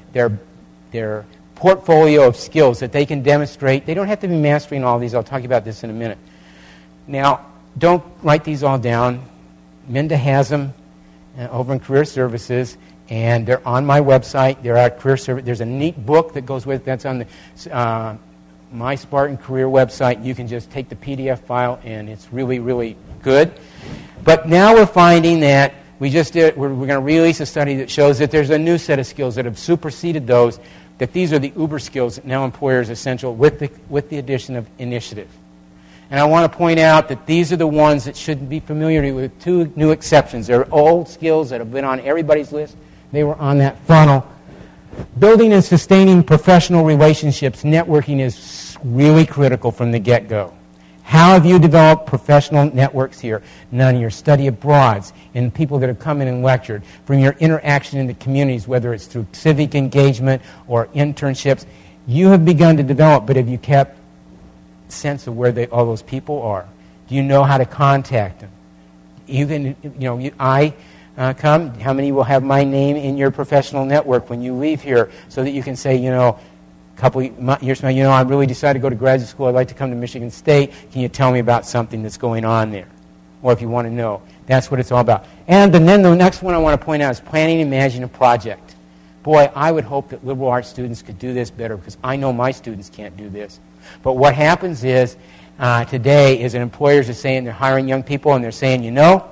their portfolio of skills that they can demonstrate. They don't have to be mastering all these. I'll talk about this in a minute. Now, don't write these all down. Minda has them over in Career Services, and they're on my website. They're at Career Service. There's a neat book that goes with it. That's on the My Spartan Career website. You can just take the PDF file, and it's really, really good. But now we're finding that we're going to release a study that shows that there's a new set of skills that have superseded those, that these are the uber skills that now employers are essential with the addition of initiative. And I want to point out that these are the ones that should be familiar with 2 new exceptions. They're old skills that have been on everybody's list. They were on that funnel. Building and sustaining professional relationships, networking is really critical from the get-go. How have you developed professional networks here? None of your study abroads, in people that have come in and lectured, from your interaction in the communities, whether it's through civic engagement or internships. You have begun to develop, but have you kept sense of where all those people are? Do you know how to contact them? Even, I come, how many will have my name in your professional network when you leave here so that you can say, a couple years from now, I really decided to go to graduate school. I'd like to come to Michigan State. Can you tell me about something that's going on there? Or if you want to know. That's what it's all about. And then the next one I want to point out is planning and managing a project. Boy, I would hope that liberal arts students could do this better because I know my students can't do this. But what happens is, today is that employers are saying they're hiring young people and they're saying,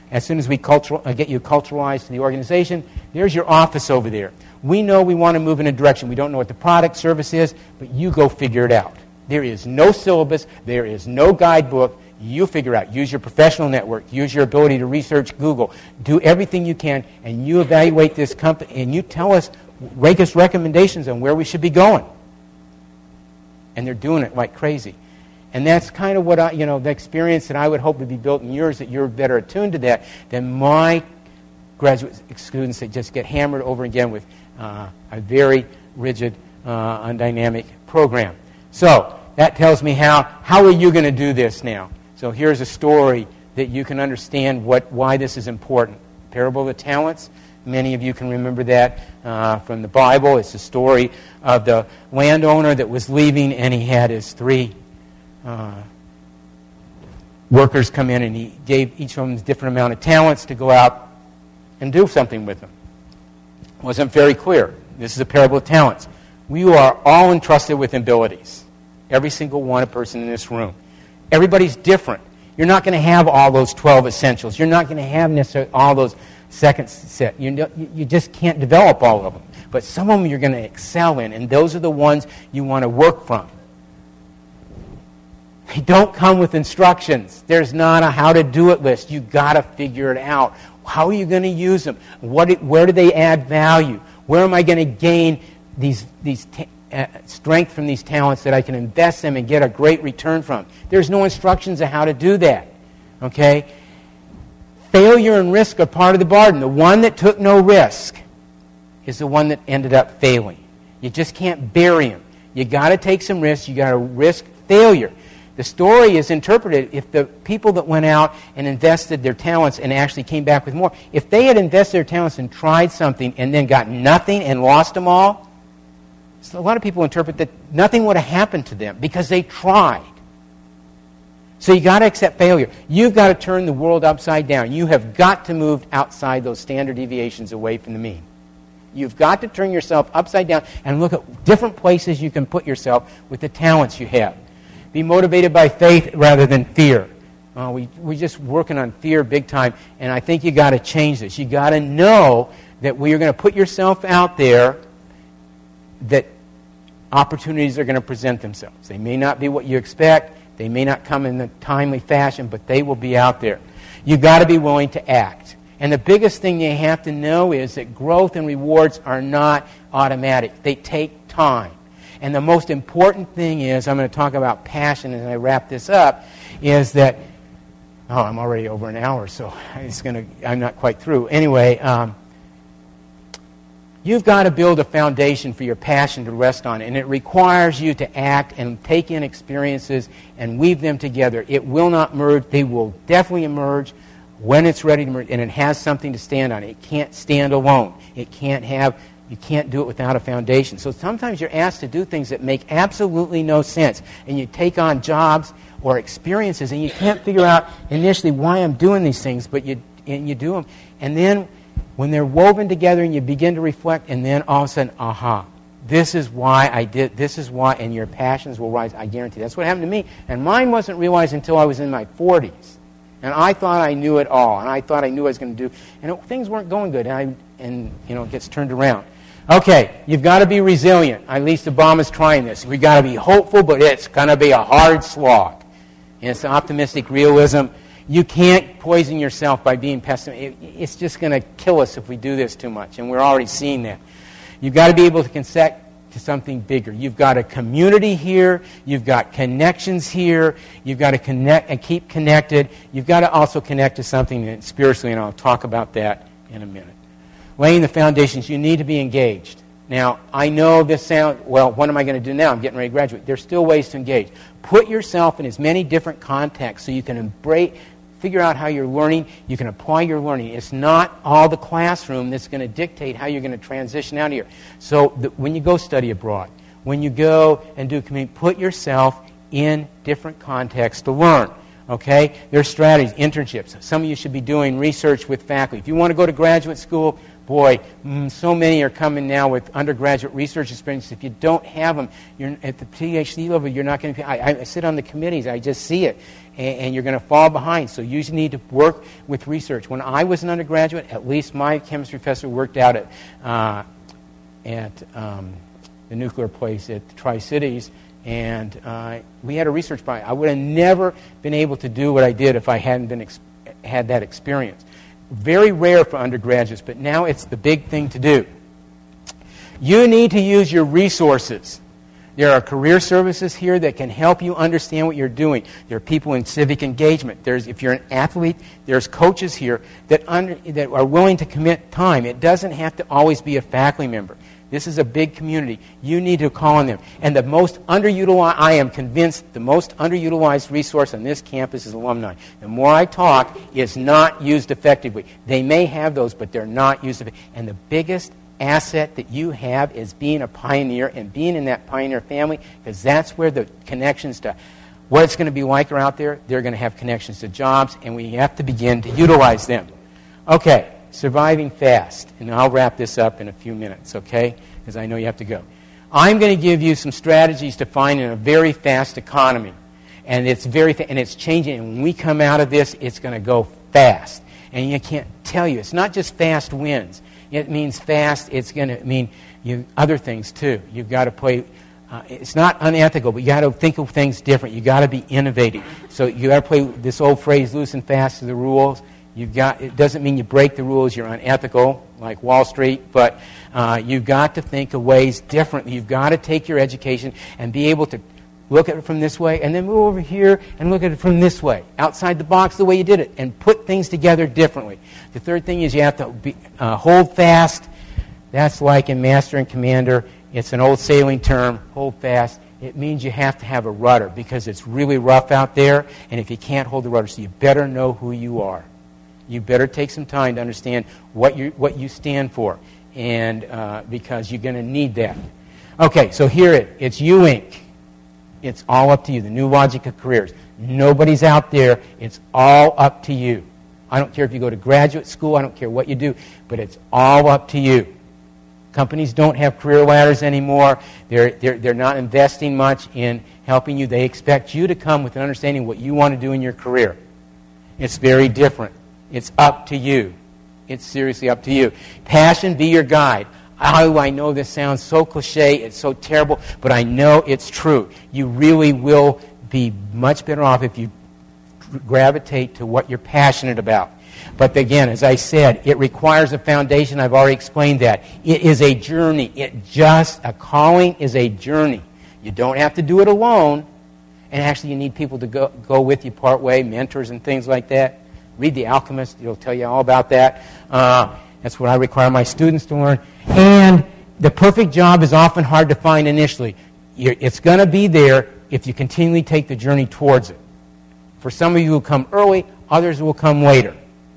As soon as we get you culturalized to the organization, there's your office over there. We know we want to move in a direction. We don't know what the product service is, but you go figure it out. There is no syllabus. There is no guidebook. You figure out. Use your professional network. Use your ability to research Google. Do everything you can, and you evaluate this company, and you tell us, make us recommendations on where we should be going. And they're doing it like crazy. And that's kind of what the experience that I would hope would be built in yours, that you're better attuned to that than my graduate students that just get hammered over again with a very rigid, undynamic program. So that tells me how are you going to do this now? So here's a story that you can understand why this is important. Parable of the Talents. Many of you can remember that from the Bible. It's the story of the landowner that was leaving, and he had his 3 workers come in, and he gave each of them a different amount of talents to go out and do something with them. It wasn't very clear. This is a parable of talents. We are all entrusted with abilities. Every single one, a person in this room. Everybody's different. You're not going to have all those 12 essentials. You're not going to have necessarily all those second set. You just can't develop all of them. But some of them you're going to excel in, and those are the ones you want to work from. They don't come with instructions. There's not a how-to-do-it list. You've got to figure it out. How are you going to use them? Where do they add value? Where am I going to gain these strength from these talents that I can invest them and get a great return from? There's no instructions on how to do that. Okay? Failure and risk are part of the bargain. The one that took no risk is the one that ended up failing. You just can't bury him. You got to take some risks. You got to risk failure. The story is interpreted if the people that went out and invested their talents and actually came back with more, if they had invested their talents and tried something and then got nothing and lost them all, so a lot of people interpret that nothing would have happened to them because they tried. So you got to accept failure. You've got to turn the world upside down. You have got to move outside those standard deviations away from the mean. You've got to turn yourself upside down and look at different places you can put yourself with the talents you have. Be motivated by faith rather than fear. We're just working on fear big time, and I think you got to change this. You got to know that when you're going to put yourself out there, that opportunities are going to present themselves. They may not be what you expect. They may not come in a timely fashion, but they will be out there. You've got to be willing to act. And the biggest thing you have to know is that growth and rewards are not automatic. They take time. And the most important thing is, I'm going to talk about passion as I wrap this up, is that, I'm already over an hour, so I'm not quite through. Anyway, you've got to build a foundation for your passion to rest on, and it requires you to act and take in experiences and weave them together. It will not merge. They will definitely emerge when it's ready to merge, and it has something to stand on. It can't stand alone. You can't do it without a foundation. So sometimes you're asked to do things that make absolutely no sense, and you take on jobs or experiences, and you can't figure out initially why I'm doing these things, but you do them. And then when they're woven together and you begin to reflect, and then all of a sudden, aha, this is why I did, this is why, and your passions will rise, I guarantee. That's what happened to me. And mine wasn't realized until I was in my 40s. And I thought I knew it all, and I thought I knew what I was going to do. And things weren't going good, and it gets turned around. Okay, you've got to be resilient. At least Obama's trying this. We've got to be hopeful, but it's going to be a hard slog. And it's optimistic realism. You can't poison yourself by being pessimistic. It's just going to kill us if we do this too much, and we're already seeing that. You've got to be able to consent to something bigger. You've got a community here. You've got connections here. You've got to connect and keep connected. You've got to also connect to something spiritually, and I'll talk about that in a minute. Laying the foundations, you need to be engaged. Now, I know this sounds, well, what am I going to do now? I'm getting ready to graduate. There's still ways to engage. Put yourself in as many different contexts so you can figure out how you're learning. You can apply your learning. It's not all the classroom that's going to dictate how you're going to transition out of here. So when you go study abroad, when you go and do community, put yourself in different contexts to learn. Okay? There's strategies, internships. Some of you should be doing research with faculty. If you want to go to graduate school, boy, so many are coming now with undergraduate research experience. If you don't have them, you're at the PhD level, you're not going to. I sit on the committees. I just see it, and you're going to fall behind. So you need to work with research. When I was an undergraduate, at least my chemistry professor worked out at the nuclear place at the Tri-Cities, and we had a research project. I would have never been able to do what I did if I hadn't been had that experience. Very rare for undergraduates, but now it's the big thing to do. You need to use your resources. There are career services here that can help you understand what you're doing. There are people in civic engagement. If you're an athlete, there's coaches here that are willing to commit time. It doesn't have to always be a faculty member. This is a big community. You need to call on them. And the most underutilized, I am convinced, the most underutilized resource on this campus is alumni. The more I talk, it's not used effectively. They may have those, but they're not used effectively. And the biggest asset that you have is being a pioneer and being in that pioneer family, because that's where the connections to what it's going to be like are out there. They're going to have connections to jobs, and we have to begin to utilize them. Okay. Surviving fast, and I'll wrap this up in a few minutes, okay? Because I know you have to go. I'm going to give you some strategies to find in a very fast economy, and it's and it's changing. And when we come out of this, it's going to go fast. And you can't tell you, it's not just fast wins. It means fast. It's going to mean other things too. You've got to play. It's not unethical, but you got to think of things different. You got to be innovative. So you got to play this old phrase, loose and fast to the rules. It doesn't mean you break the rules, you're unethical, like Wall Street, but you've got to think of ways differently. You've got to take your education and be able to look at it from this way, and then move over here and look at it from this way, outside the box the way you did it, and put things together differently. The third thing is you have to hold fast. That's like in Master and Commander. It's an old sailing term, hold fast. It means you have to have a rudder because it's really rough out there, and if you can't hold the rudder, so you better know who you are. You better take some time to understand what you stand for, and because you're going to need that. Okay, so here it's you, Inc. It's all up to you. The new logic of careers. Nobody's out there. It's all up to you. I don't care if you go to graduate school. I don't care what you do, but it's all up to you. Companies don't have career ladders anymore. They're not investing much in helping you. They expect you to come with an understanding of what you want to do in your career. It's very different. It's up to you. It's seriously up to you. Passion be your guide. Oh, I know this sounds so cliche, it's so terrible, but I know it's true. You really will be much better off if you gravitate to what you're passionate about. But again, as I said, it requires a foundation. I've already explained that. It is a journey. A calling is a journey. You don't have to do it alone. And actually, you need people to go with you part way, mentors and things like that. Read The Alchemist. It'll tell you all about that. That's what I require my students to learn. And the perfect job is often hard to find initially. It's going to be there if you continually take the journey towards it. For some of you who come early, others will come later.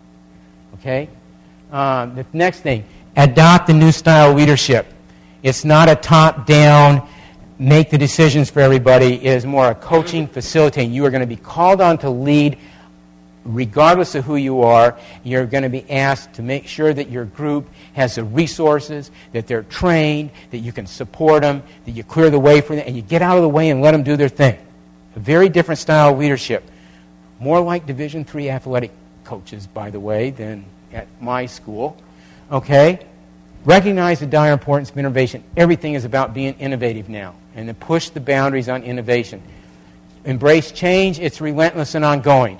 Okay? The next thing, adopt a new style of leadership. It's not a top-down, make the decisions for everybody. It is more a coaching, facilitating. You are going to be called on to lead regardless of who you are. You're going to be asked to make sure that your group has the resources, that they're trained, that you can support them, that you clear the way for them, and you get out of the way and let them do their thing. A very different style of leadership. More like Division III athletic coaches, by the way, than at my school. Okay? Recognize the dire importance of innovation. Everything is about being innovative now, and to push the boundaries on innovation. Embrace change. It's relentless and ongoing.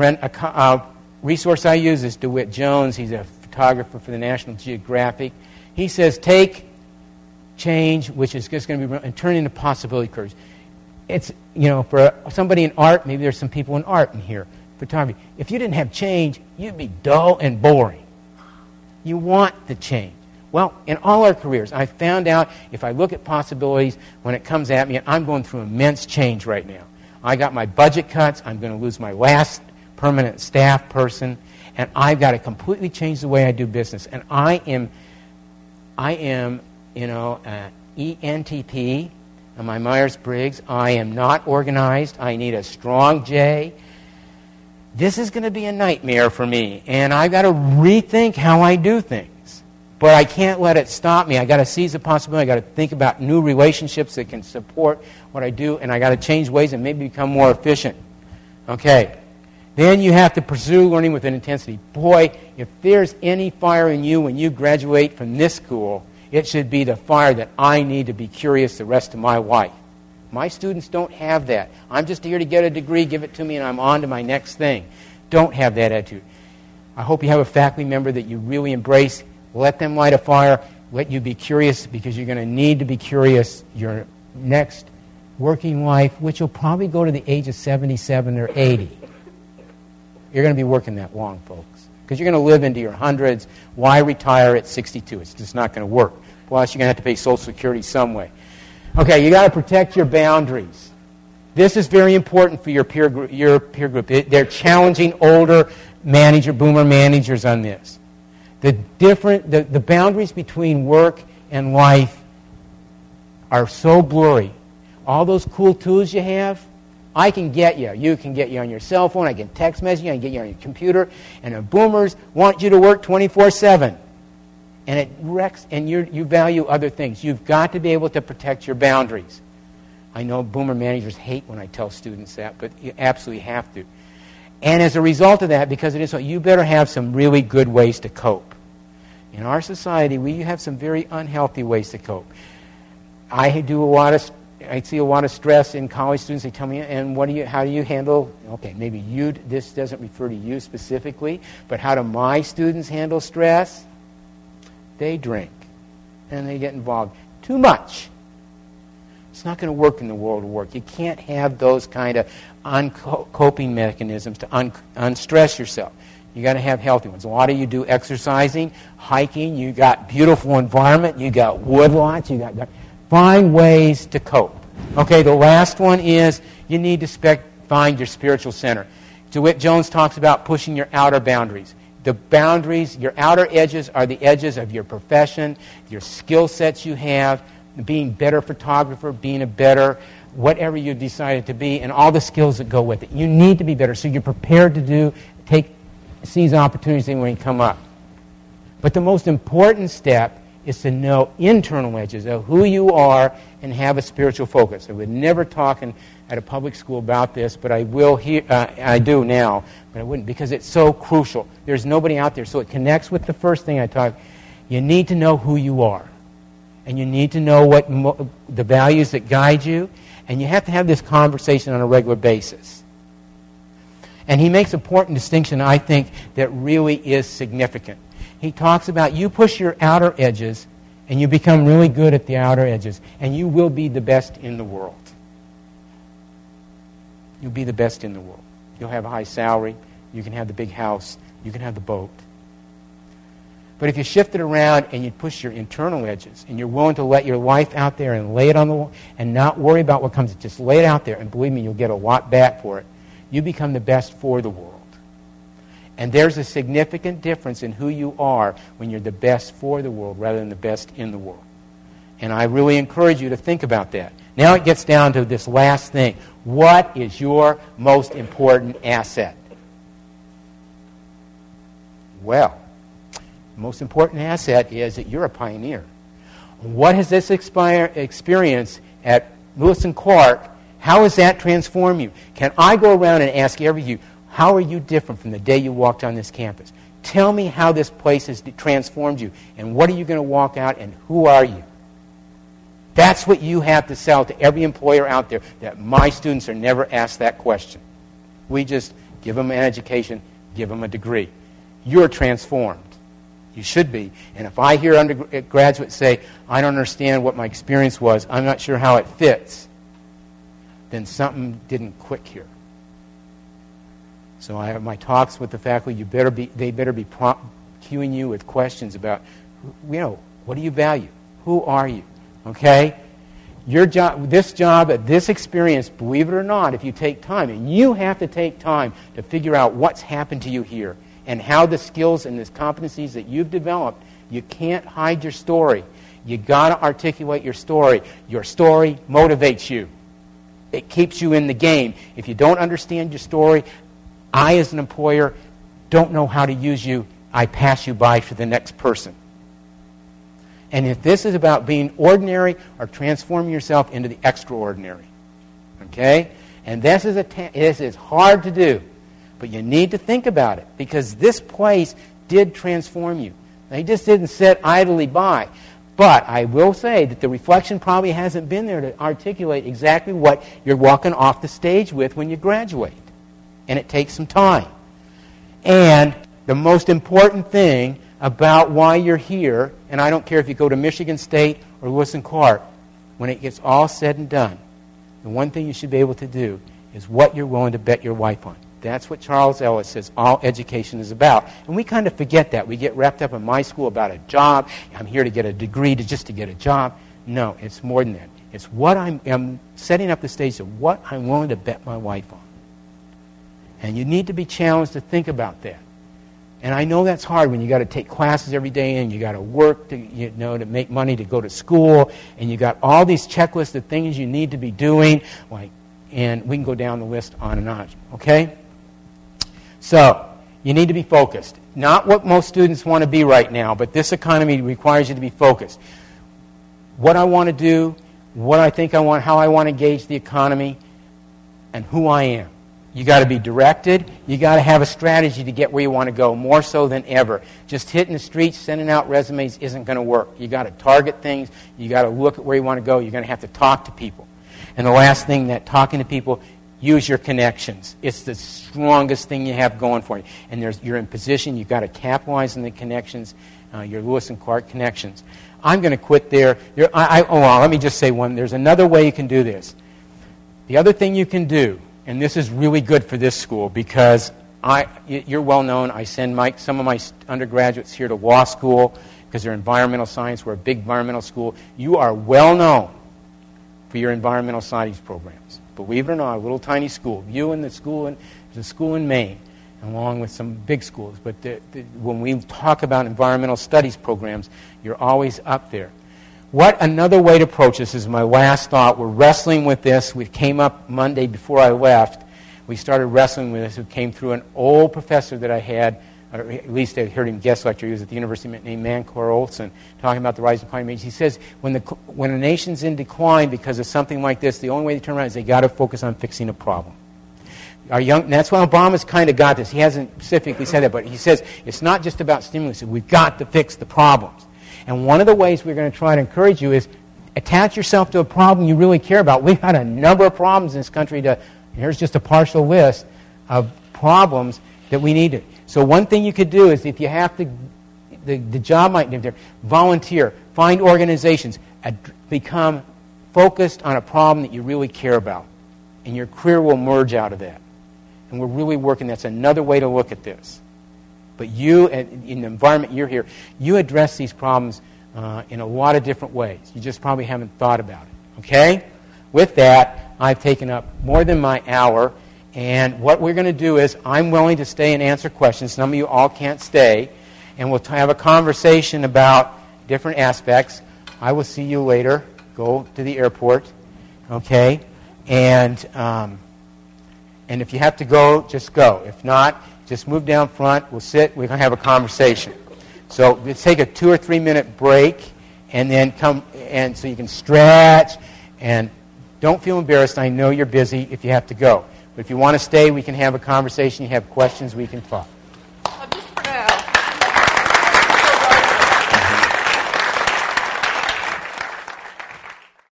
A resource I use is DeWitt Jones. He's a photographer for the National Geographic. He says, take change, which is just going to be, and turn it into possibility curves. It's, for somebody in art, maybe there's some people in art in here, photography. If you didn't have change, you'd be dull and boring. You want the change. Well, in all our careers, I found out if I look at possibilities when it comes at me, and I'm going through immense change right now. I got my budget cuts. I'm going to lose my last permanent staff person, and I've got to completely change the way I do business. And I am, ENTP, and my Myers-Briggs. I am not organized. I need a strong J. this is going to be a nightmare for me, and I've got to rethink how I do things. But I can't let it stop me. I've got to seize the possibility. I've got to think about new relationships that can support what I do, and I've got to change ways and maybe become more efficient. Okay. Then you have to pursue learning with an intensity. Boy, if there's any fire in you when you graduate from this school, it should be the fire that I need to be curious the rest of my life. My students don't have that. I'm just here to get a degree, give it to me, and I'm on to my next thing. Don't have that attitude. I hope you have a faculty member that you really embrace. Let them light a fire. Let you be curious, because you're going to need to be curious your next working life, which will probably go to the age of 77 or 80. You're going to be working that long, folks, because you're going to live into your hundreds. Why retire at 62? It's just not going to work. Plus, you're going to have to pay Social Security some way. Okay, you got to protect your boundaries. This is very important for your peer group. They're challenging older boomer managers on this. The boundaries between work and life are so blurry. All those cool tools you have, I can get you. You can get you on your cell phone. I can text message you. I can get you on your computer. And the boomers want you to work 24/7. And it wrecks, and you value other things. You've got to be able to protect your boundaries. I know boomer managers hate when I tell students that, but you absolutely have to. And as a result of that, because it is so, you better have some really good ways to cope. In our society, we have some very unhealthy ways to cope. I see a lot of stress in college students. They tell me, and how do you handle, okay, maybe this doesn't refer to you specifically, but how do my students handle stress? They drink, and they get involved. Too much. It's not going to work in the world of work. You can't have those kind of coping mechanisms to unstress yourself. You got to have healthy ones. A lot of you do exercising, hiking. You got beautiful environment. You got woodlots. Find ways to cope. Okay, the last one is you need to find your spiritual center. DeWitt Jones talks about pushing your outer boundaries. The boundaries, your outer edges, are the edges of your profession, your skill sets you have, being a better photographer, being a better whatever you decided to be, and all the skills that go with it. You need to be better, so you're prepared to seize opportunities when they come up. But the most important step is to know internal edges of who you are and have a spiritual focus. I would never talk at a public school about this, but I will here. I do now, but I wouldn't, because it's so crucial. There's nobody out there, so it connects with the first thing I talked. You need to know who you are, and you need to know what the values that guide you, and you have to have this conversation on a regular basis. And he makes an important distinction, I think, that really is significant. He talks about you push your outer edges, and you become really good at the outer edges, and you will be the best in the world. You'll be the best in the world. You'll have a high salary. You can have the big house. You can have the boat. But if you shift it around and you push your internal edges, and you're willing to let your life out there and lay it on the wall and not worry about what comes, just lay it out there, and believe me, you'll get a lot back for it. You become the best for the world. And there's a significant difference in who you are when you're the best for the world rather than the best in the world. And I really encourage you to think about that. Now it gets down to this last thing. What is your most important asset? Well, the most important asset is that you're a pioneer. What has this experience at Lewis and Clark, how has that transformed you? Can I go around and ask every you, how are you different from the day you walked on this campus? Tell me how this place has transformed you, and what are you going to walk out, and who are you? That's what you have to sell to every employer out there, that my students are never asked that question. We just give them an education, give them a degree. You're transformed. You should be. And if I hear undergraduates say, I don't understand what my experience was, I'm not sure how it fits, then something didn't click here. So I have my talks with the faculty. They better be cueing you with questions about, what do you value? Who are you? Okay? Your job, this experience, believe it or not, if you take time, and you have to take time to figure out what's happened to you here and how the skills and the competencies that you've developed, you can't hide your story. You got to articulate your story. Your story motivates you. It keeps you in the game. If you don't understand your story, I, as an employer, don't know how to use you. I pass you by to the next person. And if this is about being ordinary or transforming yourself into the extraordinary, okay? And this is hard to do, but you need to think about it because this place did transform you. They just didn't sit idly by. But I will say that the reflection probably hasn't been there to articulate exactly what you're walking off the stage with when you graduate. And it takes some time. And the most important thing about why you're here, and I don't care if you go to Michigan State or Lewis and Clark, when it gets all said and done, the one thing you should be able to do is what you're willing to bet your wife on. That's what Charles Ellis says all education is about. And we kind of forget that. We get wrapped up in my school about a job. I'm here to get a degree just to get a job. No, it's more than that. It's what I'm setting up the stage of what I'm willing to bet my wife on. And you need to be challenged to think about that. And I know that's hard when you got to take classes every day and you got to work to make money to go to school and you got all these checklists of things you need to be doing, and we can go down the list on and on. Okay? So, you need to be focused. Not what most students want to be right now, but this economy requires you to be focused. What I want to do, what I think I want, how I want to engage the economy, and who I am. You got to be directed. You got to have a strategy to get where you want to go, more so than ever. Just hitting the streets, sending out resumes isn't going to work. You got to target things. You got to look at where you want to go. You're going to have to talk to people. And the last thing, that talking to people, use your connections. It's the strongest thing you have going for you. And you're in position. You've got to capitalize on the connections, your Lewis and Clark connections. I'm going to quit there. Let me just say one. There's another way you can do this. The other thing you can do, and this is really good for this school because you're well known. I send some of my undergraduates here to law school because they're environmental science. We're a big environmental school. You are well known for your environmental science programs. Believe it or not, a little tiny school. You and the school in Maine, along with some big schools. But when we talk about environmental studies programs, you're always up there. What another way to approach this is my last thought. We're wrestling with this. We came up Monday before I left. We started wrestling with this. It came through an old professor that I had, or at least I heard him guest lecture. He was at the university named Mancor Olson, talking about the rise of climate change. He says when a nation's in decline because of something like this, the only way to turn around is they got to focus on fixing a problem. That's why Obama's kind of got this. He hasn't specifically said that, but he says it's not just about stimulus. We've got to fix the problems. And one of the ways we're going to try to encourage you is attach yourself to a problem you really care about. We've had a number of problems in this country. Here's just a partial list of problems that we need to. So one thing you could do is if you have to, the job might be there, volunteer, find organizations, become focused on a problem that you really care about. And your career will merge out of that. And we're really working. That's another way to look at this. But you, in the environment you're here, you address these problems in a lot of different ways. You just probably haven't thought about it. Okay? With that, I've taken up more than my hour. And what we're going to do is I'm willing to stay and answer questions. Some of you all can't stay. And we'll have a conversation about different aspects. I will see you later. Go to the airport. Okay? And if you have to go, just go. If not, just move down front. We'll sit. We're going to have a conversation. So let's take a 2 or 3 minute break, and then come, and so you can stretch. And don't feel embarrassed. I know you're busy if you have to go. But if you want to stay, we can have a conversation. You have questions, we can talk.